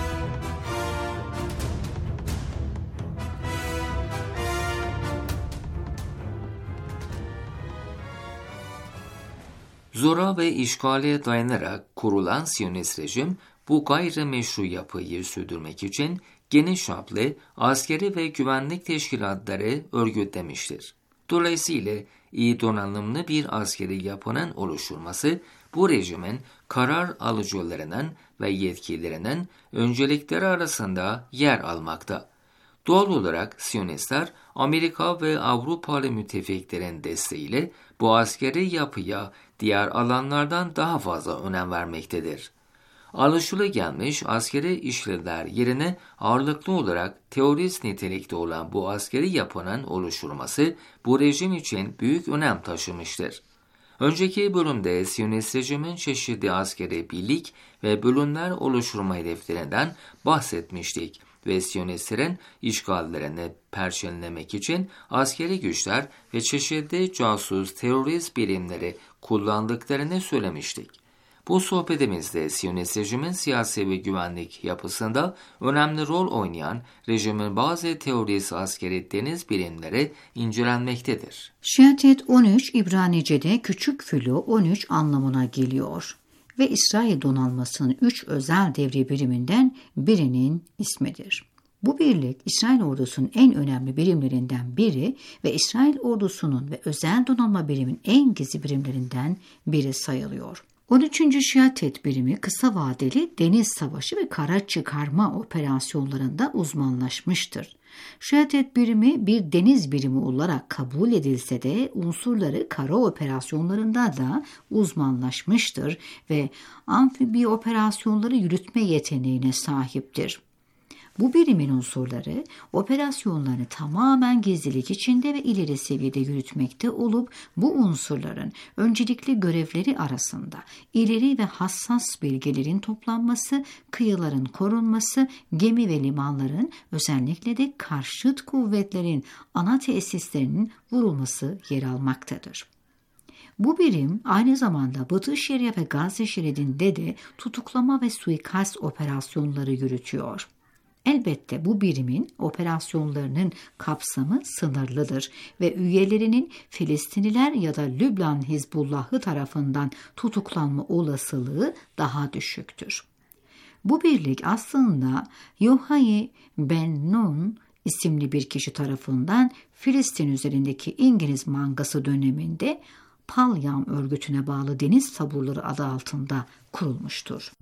Speaker 4: Zora ve işgale dayanarak kurulan Siyonist rejim, bu gayrimeşru yapıyı sürdürmek için geniş çaplı askeri ve güvenlik teşkilatları örgütlemiştir. Dolayısıyla iyi donanımlı bir askeri yapının oluşturması, bu rejimin karar alıcılarının ve yetkililerinin öncelikleri arasında yer almakta. Doğal olarak Siyonistler, Amerika ve Avrupalı müttefiklerin desteğiyle bu askeri yapıya diğer alanlardan daha fazla önem vermektedir. Alışılagelmiş askeri işlevler yerine ağırlıklı olarak teorist nitelikte olan bu askeri yapının oluşturulması bu rejim için büyük önem taşımıştır. Önceki bölümde Siyonist rejimin çeşitli askeri birlik ve bölümler oluşturma hedeflerinden bahsetmiştik ve Siyonistlerin işgallerini perçinlemek için askeri güçler ve çeşitli casus terörist birimleri kullandıklarını söylemiştik. Bu sohbetimizde Siyonist rejimin siyasi ve güvenlik yapısında önemli rol oynayan rejimin bazı terörist askeri deniz birimleri incelenmektedir.
Speaker 15: Şiatet on üç İbranice'de küçük filo on üç anlamına geliyor ve İsrail donanmasının üç özel devre biriminden birinin ismidir. Bu birlik İsrail ordusunun en önemli birimlerinden biri ve İsrail ordusunun ve özel donanma birimin en gizli birimlerinden biri sayılıyor. on üçüncü Şiatet birimi kısa vadeli deniz savaşı ve kara çıkarma operasyonlarında uzmanlaşmıştır. Şiatet birimi bir deniz birimi olarak kabul edilse de unsurları kara operasyonlarında da uzmanlaşmıştır ve amfibi operasyonları yürütme yeteneğine sahiptir. Bu birimin unsurları operasyonlarını tamamen gizlilik içinde ve ileri seviyede yürütmekte olup bu unsurların öncelikli görevleri arasında ileri ve hassas bilgilerin toplanması, kıyıların korunması, gemi ve limanların özellikle de karşıt kuvvetlerin ana tesislerinin vurulması yer almaktadır. Bu birim aynı zamanda Batı Şeria ve Gazze şeridinde de tutuklama ve suikast operasyonları yürütüyor. Elbette bu birimin operasyonlarının kapsamı sınırlıdır ve üyelerinin Filistinliler ya da Lübnan Hizbullahı tarafından tutuklanma olasılığı daha düşüktür. Bu birlik aslında Yohai Ben Nun isimli bir kişi tarafından Filistin üzerindeki İngiliz mangası döneminde Palyam örgütüne bağlı deniz taburları adı altında kurulmuştur.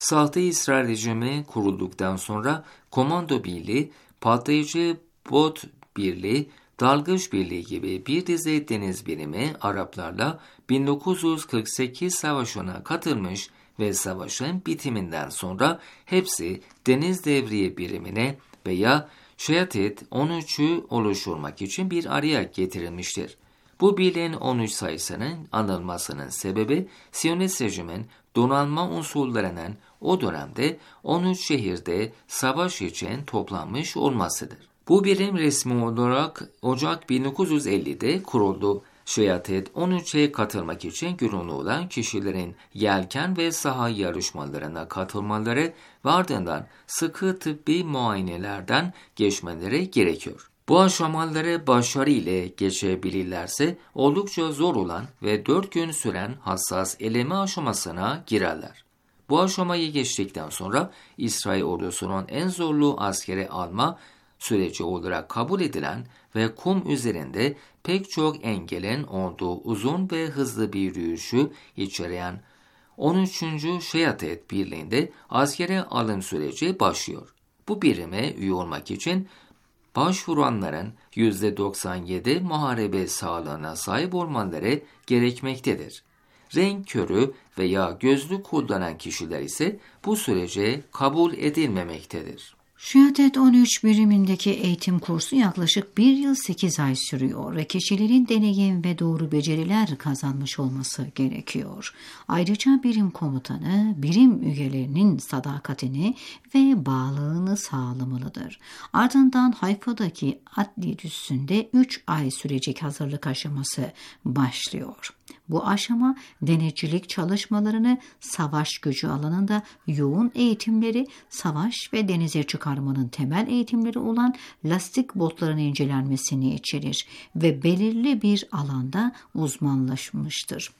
Speaker 4: Sahte İsrail rejimi kurulduktan sonra komando birliği, patlayıcı bot birliği, dalgıç birliği gibi bir dizi deniz birimi Araplarla bin dokuz yüz kırk sekiz savaşına katılmış ve savaşın bitiminden sonra hepsi deniz devriye birimine veya Şehadet on üçü oluşturmak için bir araya getirilmiştir. Bu birliğin on üç sayısının anılmasının sebebi Siyonist rejimin donanma unsurlarının o dönemde on üç şehirde savaş için toplanmış olmasıdır. Bu birim resmi olarak Ocak bin dokuz yüz ellide kuruldu. Şehadet on üçe katılmak için gönüllü olan kişilerin yelken ve saha yarışmalarına katılmaları ve ardından sıkı tıbbi muayenelerden geçmeleri gerekiyor. Bu aşamaları başarı ile geçebilirlerse oldukça zor olan ve dört gün süren hassas eleme aşamasına girerler. Bu aşamayı geçtikten sonra İsrail ordusunun en zorlu askeri alma süreci olarak kabul edilen ve kum üzerinde pek çok engelin olduğu uzun ve hızlı bir yürüyüşü içeren on üçüncü Şehadet Birliği'nde askere alım süreci başlıyor. Bu birime üye olmak için başvuranların yüzde doksan yedi muharebe sağlığına sahip olmaları gerekmektedir. Renk körü veya gözlük kullanan kişiler ise bu sürece kabul edilmemektedir.
Speaker 15: Şehadet on üç birimindeki eğitim kursu yaklaşık bir yıl sekiz ay sürüyor ve kişilerin deneyim ve doğru beceriler kazanmış olması gerekiyor. Ayrıca birim komutanı, birim üyelerinin sadakatini ve bağlılığını sağlamalıdır. Ardından Hayfa'daki adli üssünde üç ay sürecek hazırlık aşaması başlıyor. Bu aşama denetçilik çalışmalarını, savaş gücü alanında yoğun eğitimleri, savaş ve denize çıkarmanın temel eğitimleri olan lastik botların incelenmesini içerir ve belirli bir alanda uzmanlaşmıştır.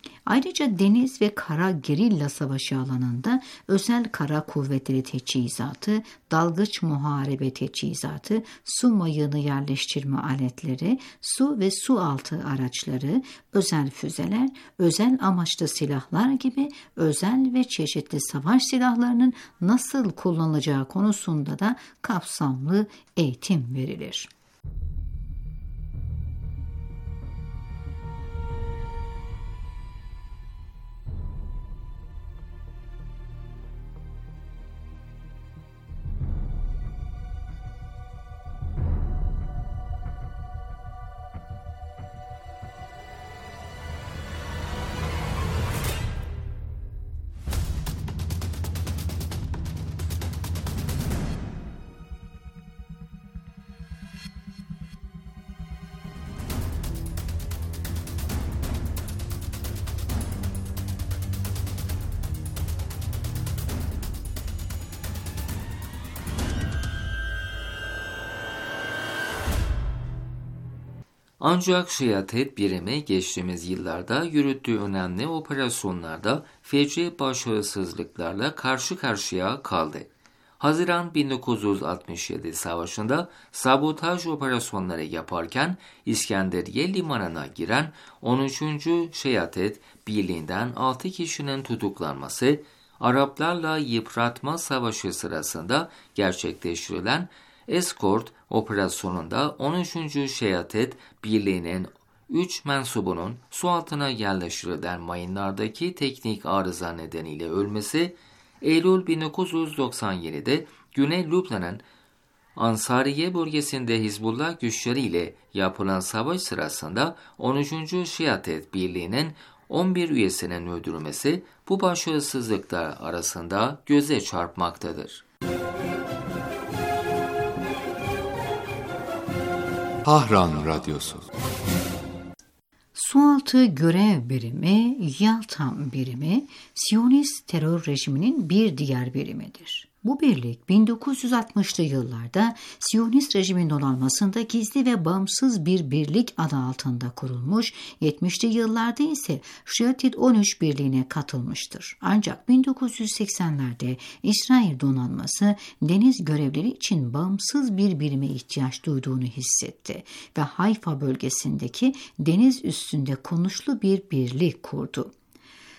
Speaker 15: Ayrıca deniz ve kara gerilla savaşı alanında özel kara kuvvetleri teçhizatı, dalgıç muharebe teçhizatı, su mayını yerleştirme aletleri, su ve su altı araçları, özel füzeler, özel amaçlı silahlar gibi özel ve çeşitli savaş silahlarının nasıl kullanılacağı konusunda da kapsamlı eğitim verilir.
Speaker 4: Ancak Şehadet birimi geçtiğimiz yıllarda yürüttüğü önemli operasyonlarda feci başarısızlıklarla karşı karşıya kaldı. Haziran bin dokuz yüz altmış yedi Savaşı'nda sabotaj operasyonları yaparken İskenderiye limanına giren on üçüncü Şehadet Birliği'nden altı kişinin tutuklanması, Araplarla yıpratma savaşı sırasında gerçekleştirilen Eskort operasyonunda on üçüncü Şehadet Birliği'nin üç mensubunun su altına yerleştirilen mayınlardaki teknik arıza nedeniyle ölmesi, Eylül bin dokuz yüz doksan yedi'de Güney Lübnan'ın Ansariye bölgesinde Hizbullah güçleriyle yapılan savaş sırasında on üçüncü Şehadet Birliği'nin on bir üyesinin öldürülmesi bu başarısızlıklar arasında göze çarpmaktadır.
Speaker 12: Tahran Radyosu.
Speaker 15: Sualtı Görev Birimi, Yaltam Birimi, Siyonist terör rejiminin bir diğer birimidir. Bu birlik bin dokuz yüz altmışlı yıllarda Siyonist rejimin donanmasında gizli ve bağımsız bir birlik adı altında kurulmuş, yetmişli yıllarda ise Şehadet on üç birliğine katılmıştır. Ancak bin dokuz yüz seksenlerde İsrail donanması deniz görevleri için bağımsız bir birime ihtiyaç duyduğunu hissetti ve Hayfa bölgesindeki deniz üstünde konuşlu bir birlik kurdu.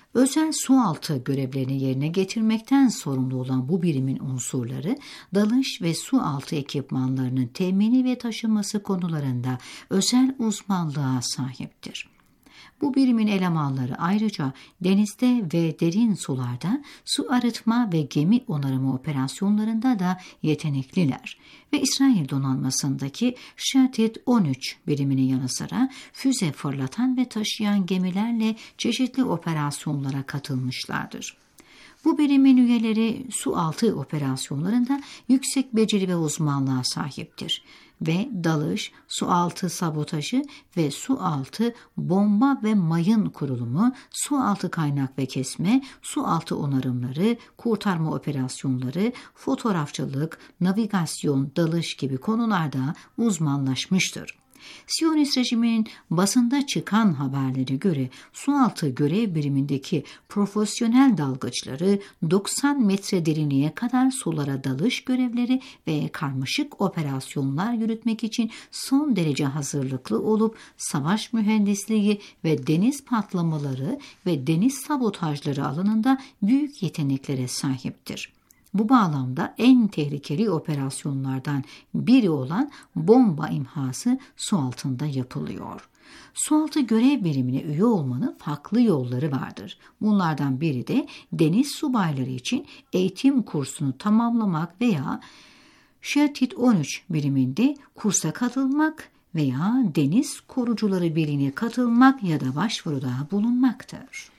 Speaker 15: Özel sualtı görevlerini yerine getirmekten sorumlu olan bu birimin unsurları, dalış ve sualtı ekipmanlarının temini ve taşınması konularında özel uzmanlığa sahiptir. Bu birimin elemanları ayrıca denizde ve derin sularda su arıtma ve gemi onarımı operasyonlarında da yetenekliler ve İsrail donanmasındaki Shatit on üç biriminin yanı sıra füze fırlatan ve taşıyan gemilerle çeşitli operasyonlara katılmışlardır. Bu birimin üyeleri sualtı operasyonlarında yüksek beceri ve uzmanlığa sahiptir ve dalış, sualtı sabotajı ve sualtı bomba ve mayın kurulumu, sualtı kaynak ve kesme, sualtı onarımları, kurtarma operasyonları, fotoğrafçılık, navigasyon, dalış gibi konularda uzmanlaşmıştır. Siyonist rejiminin basında çıkan haberlere göre sualtı görev birimindeki profesyonel dalgıçları doksan metre derinliğe kadar sulara dalış görevleri ve karmaşık operasyonlar yürütmek için son derece hazırlıklı olup savaş mühendisliği ve deniz patlamaları ve deniz sabotajları alanında büyük yeteneklere sahiptir. Bu bağlamda en tehlikeli operasyonlardan biri olan bomba imhası su altında yapılıyor. Sualtı görev birimine üye olmanın farklı yolları vardır. Bunlardan biri de deniz subayları için eğitim kursunu tamamlamak veya Shatit on üç biriminde kursa katılmak veya Deniz Korucuları Birliği'ne katılmak ya da başvuruda bulunmaktır.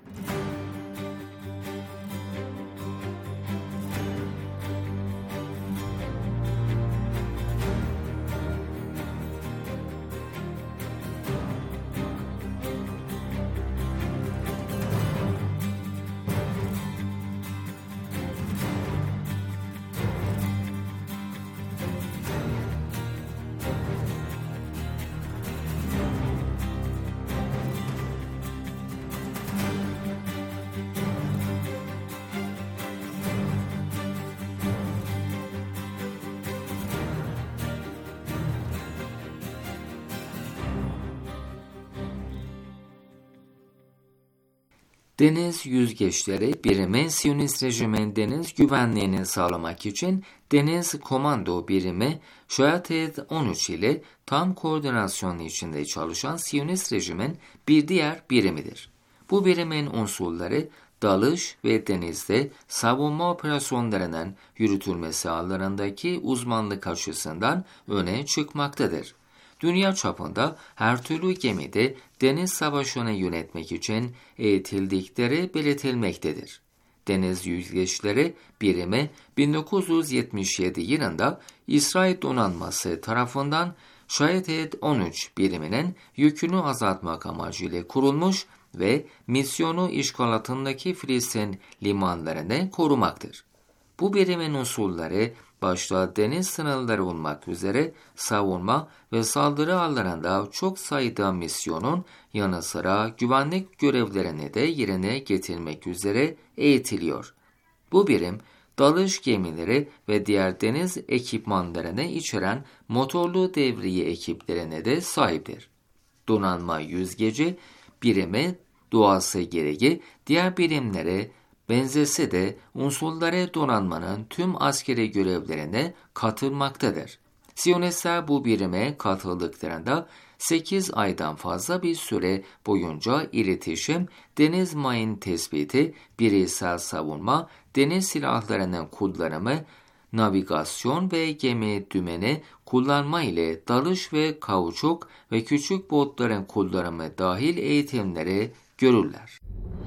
Speaker 4: Deniz yüzgeçleri birimi Siyonist rejimin deniz güvenliğini sağlamak için Deniz Komando Birimi Shatit on üç ile tam koordinasyonu içinde çalışan Siyonist rejimin bir diğer birimidir. Bu birimin unsurları dalış ve denizde savunma operasyonlarının yürütülmesi alanlarındaki uzmanlık açısından öne çıkmaktadır. Dünya çapında her türlü gemide deniz savaşını yönetmek için eğitildikleri belirtilmektedir. Deniz yüzgeçleri birimi bin dokuz yüz yetmiş yedi yılında İsrail donanması tarafından Shatit on üç biriminin yükünü azaltmak amacıyla kurulmuş ve misyonu işgal altındaki Filistin limanlarını korumaktır. Bu birimin unsurları başta deniz sınırları olmak üzere savunma ve saldırı alanlarında çok sayıda misyonun yanı sıra güvenlik görevlerini de yerine getirmek üzere eğitiliyor. Bu birim dalış gemileri ve diğer deniz ekipmanlarını içeren motorlu devriye ekiplerine de sahiptir. Donanma yüzgeci birimi doğası gereği diğer birimlere benzese de unsurları donanmanın tüm askeri görevlerine katılmaktadır. Siyonistler bu birime katıldıklarında sekiz aydan fazla bir süre boyunca iletişim, deniz mayın tespiti, bireysel savunma, deniz silahlarının kullanımı, navigasyon ve gemi dümeni kullanma ile dalış ve kauçuk ve küçük botların kullanımı dahil eğitimleri görürler.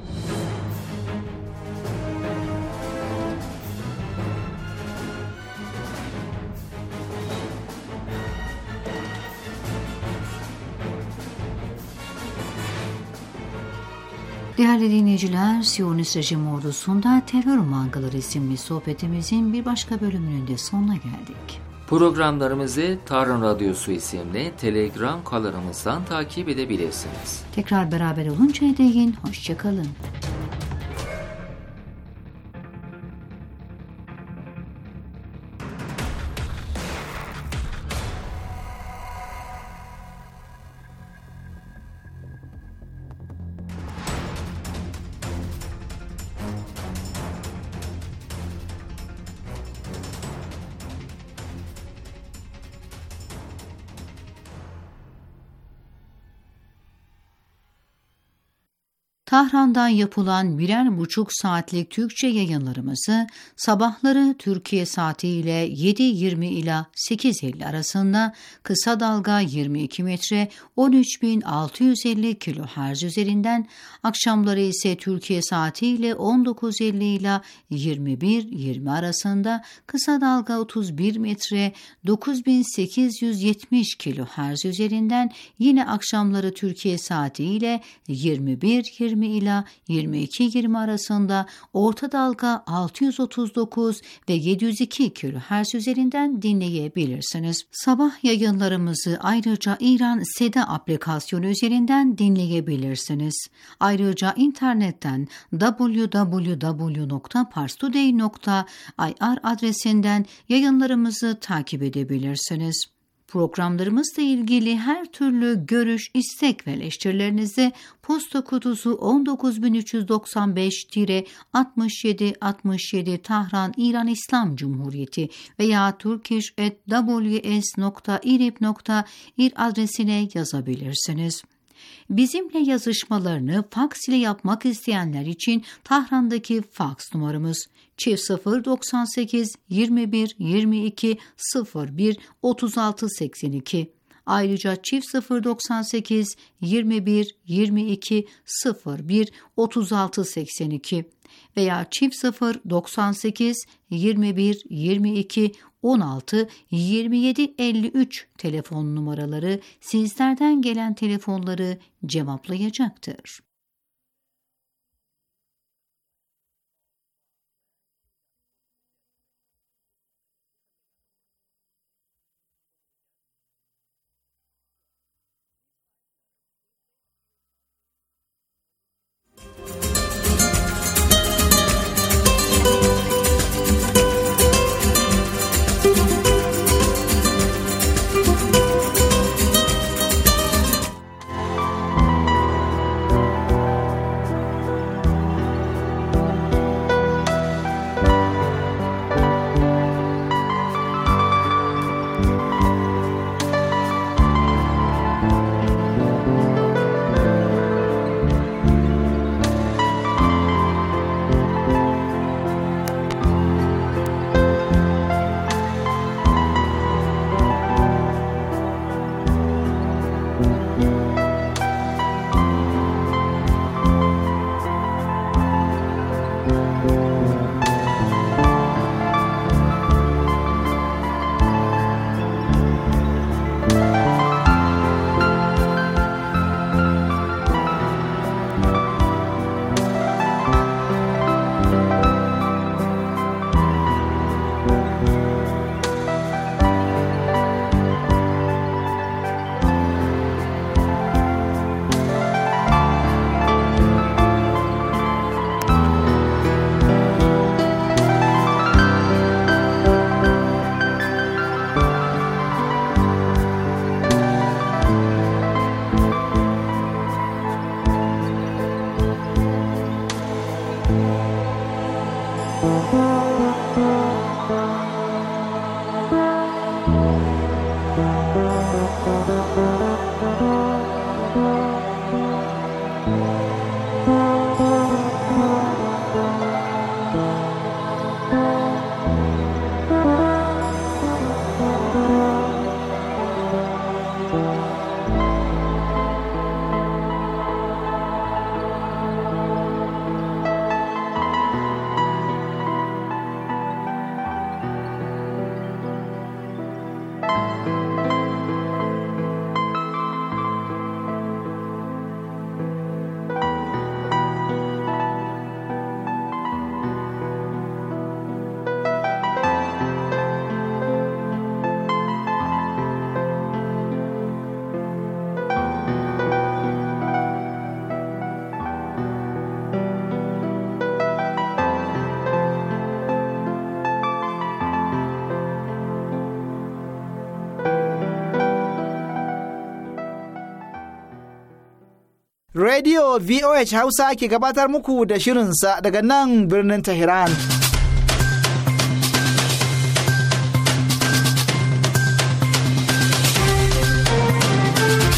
Speaker 15: Değerli dinleyiciler, Siyonist rejim ordusunda terör mangaları isimli sohbetimizin bir başka bölümünün de sonuna geldik.
Speaker 4: Programlarımızı Tarım Radyosu isimli Telegram kanalımızdan takip edebilirsiniz.
Speaker 15: Tekrar beraber oluncaya değin, hoşça kalın. Tahran'dan yapılan birer buçuk saatlik Türkçe yayınlarımızı sabahları Türkiye saatiyle yedi yirmi ila sekiz elli arasında kısa dalga yirmi iki metre on üç bin altı yüz elli kilohertz üzerinden, akşamları ise Türkiye saatiyle on dokuz elli ila yirmi bir yirmi arasında kısa dalga otuz bir metre dokuz bin sekiz yüz yetmiş kilohertz üzerinden, yine akşamları Türkiye saatiyle yirmi bir yirmi ila yirmi iki yirmi arasında orta dalga altı yüz otuz dokuz ve yedi yüz iki kilohertz üzerinden dinleyebilirsiniz. Sabah yayınlarımızı ayrıca İran Seda aplikasyonu üzerinden dinleyebilirsiniz. Ayrıca internetten double-u double-u double-u nokta parstoday nokta i r adresinden yayınlarımızı takip edebilirsiniz. Programlarımızla ilgili her türlü görüş, istek ve eleştirilerinizi posta kutusu on dokuz bin üç yüz doksan beş altmış yedi altmış yedi Tahran İran İslam Cumhuriyeti veya turkish at w s nokta irib nokta ir adresine yazabilirsiniz. Bizimle yazışmalarını faks ile yapmak isteyenler için Tahran'daki faks numaramız çift sıfır doksan sekiz yirmi bir yirmi iki sıfır bir otuz altı seksen iki. Ayrıca çift sıfır doksan sekiz yirmi bir yirmi iki sıfır bir otuz altı seksen iki veya çift sıfır doksan sekiz yirmi bir yirmi iki on altı yirmi yedi elli üç telefon numaraları sizlerden gelen telefonları cevaplayacaktır.
Speaker 16: Radio V O H Hausa ke gabatar muku da shirinsa daga nan birnin Tehran.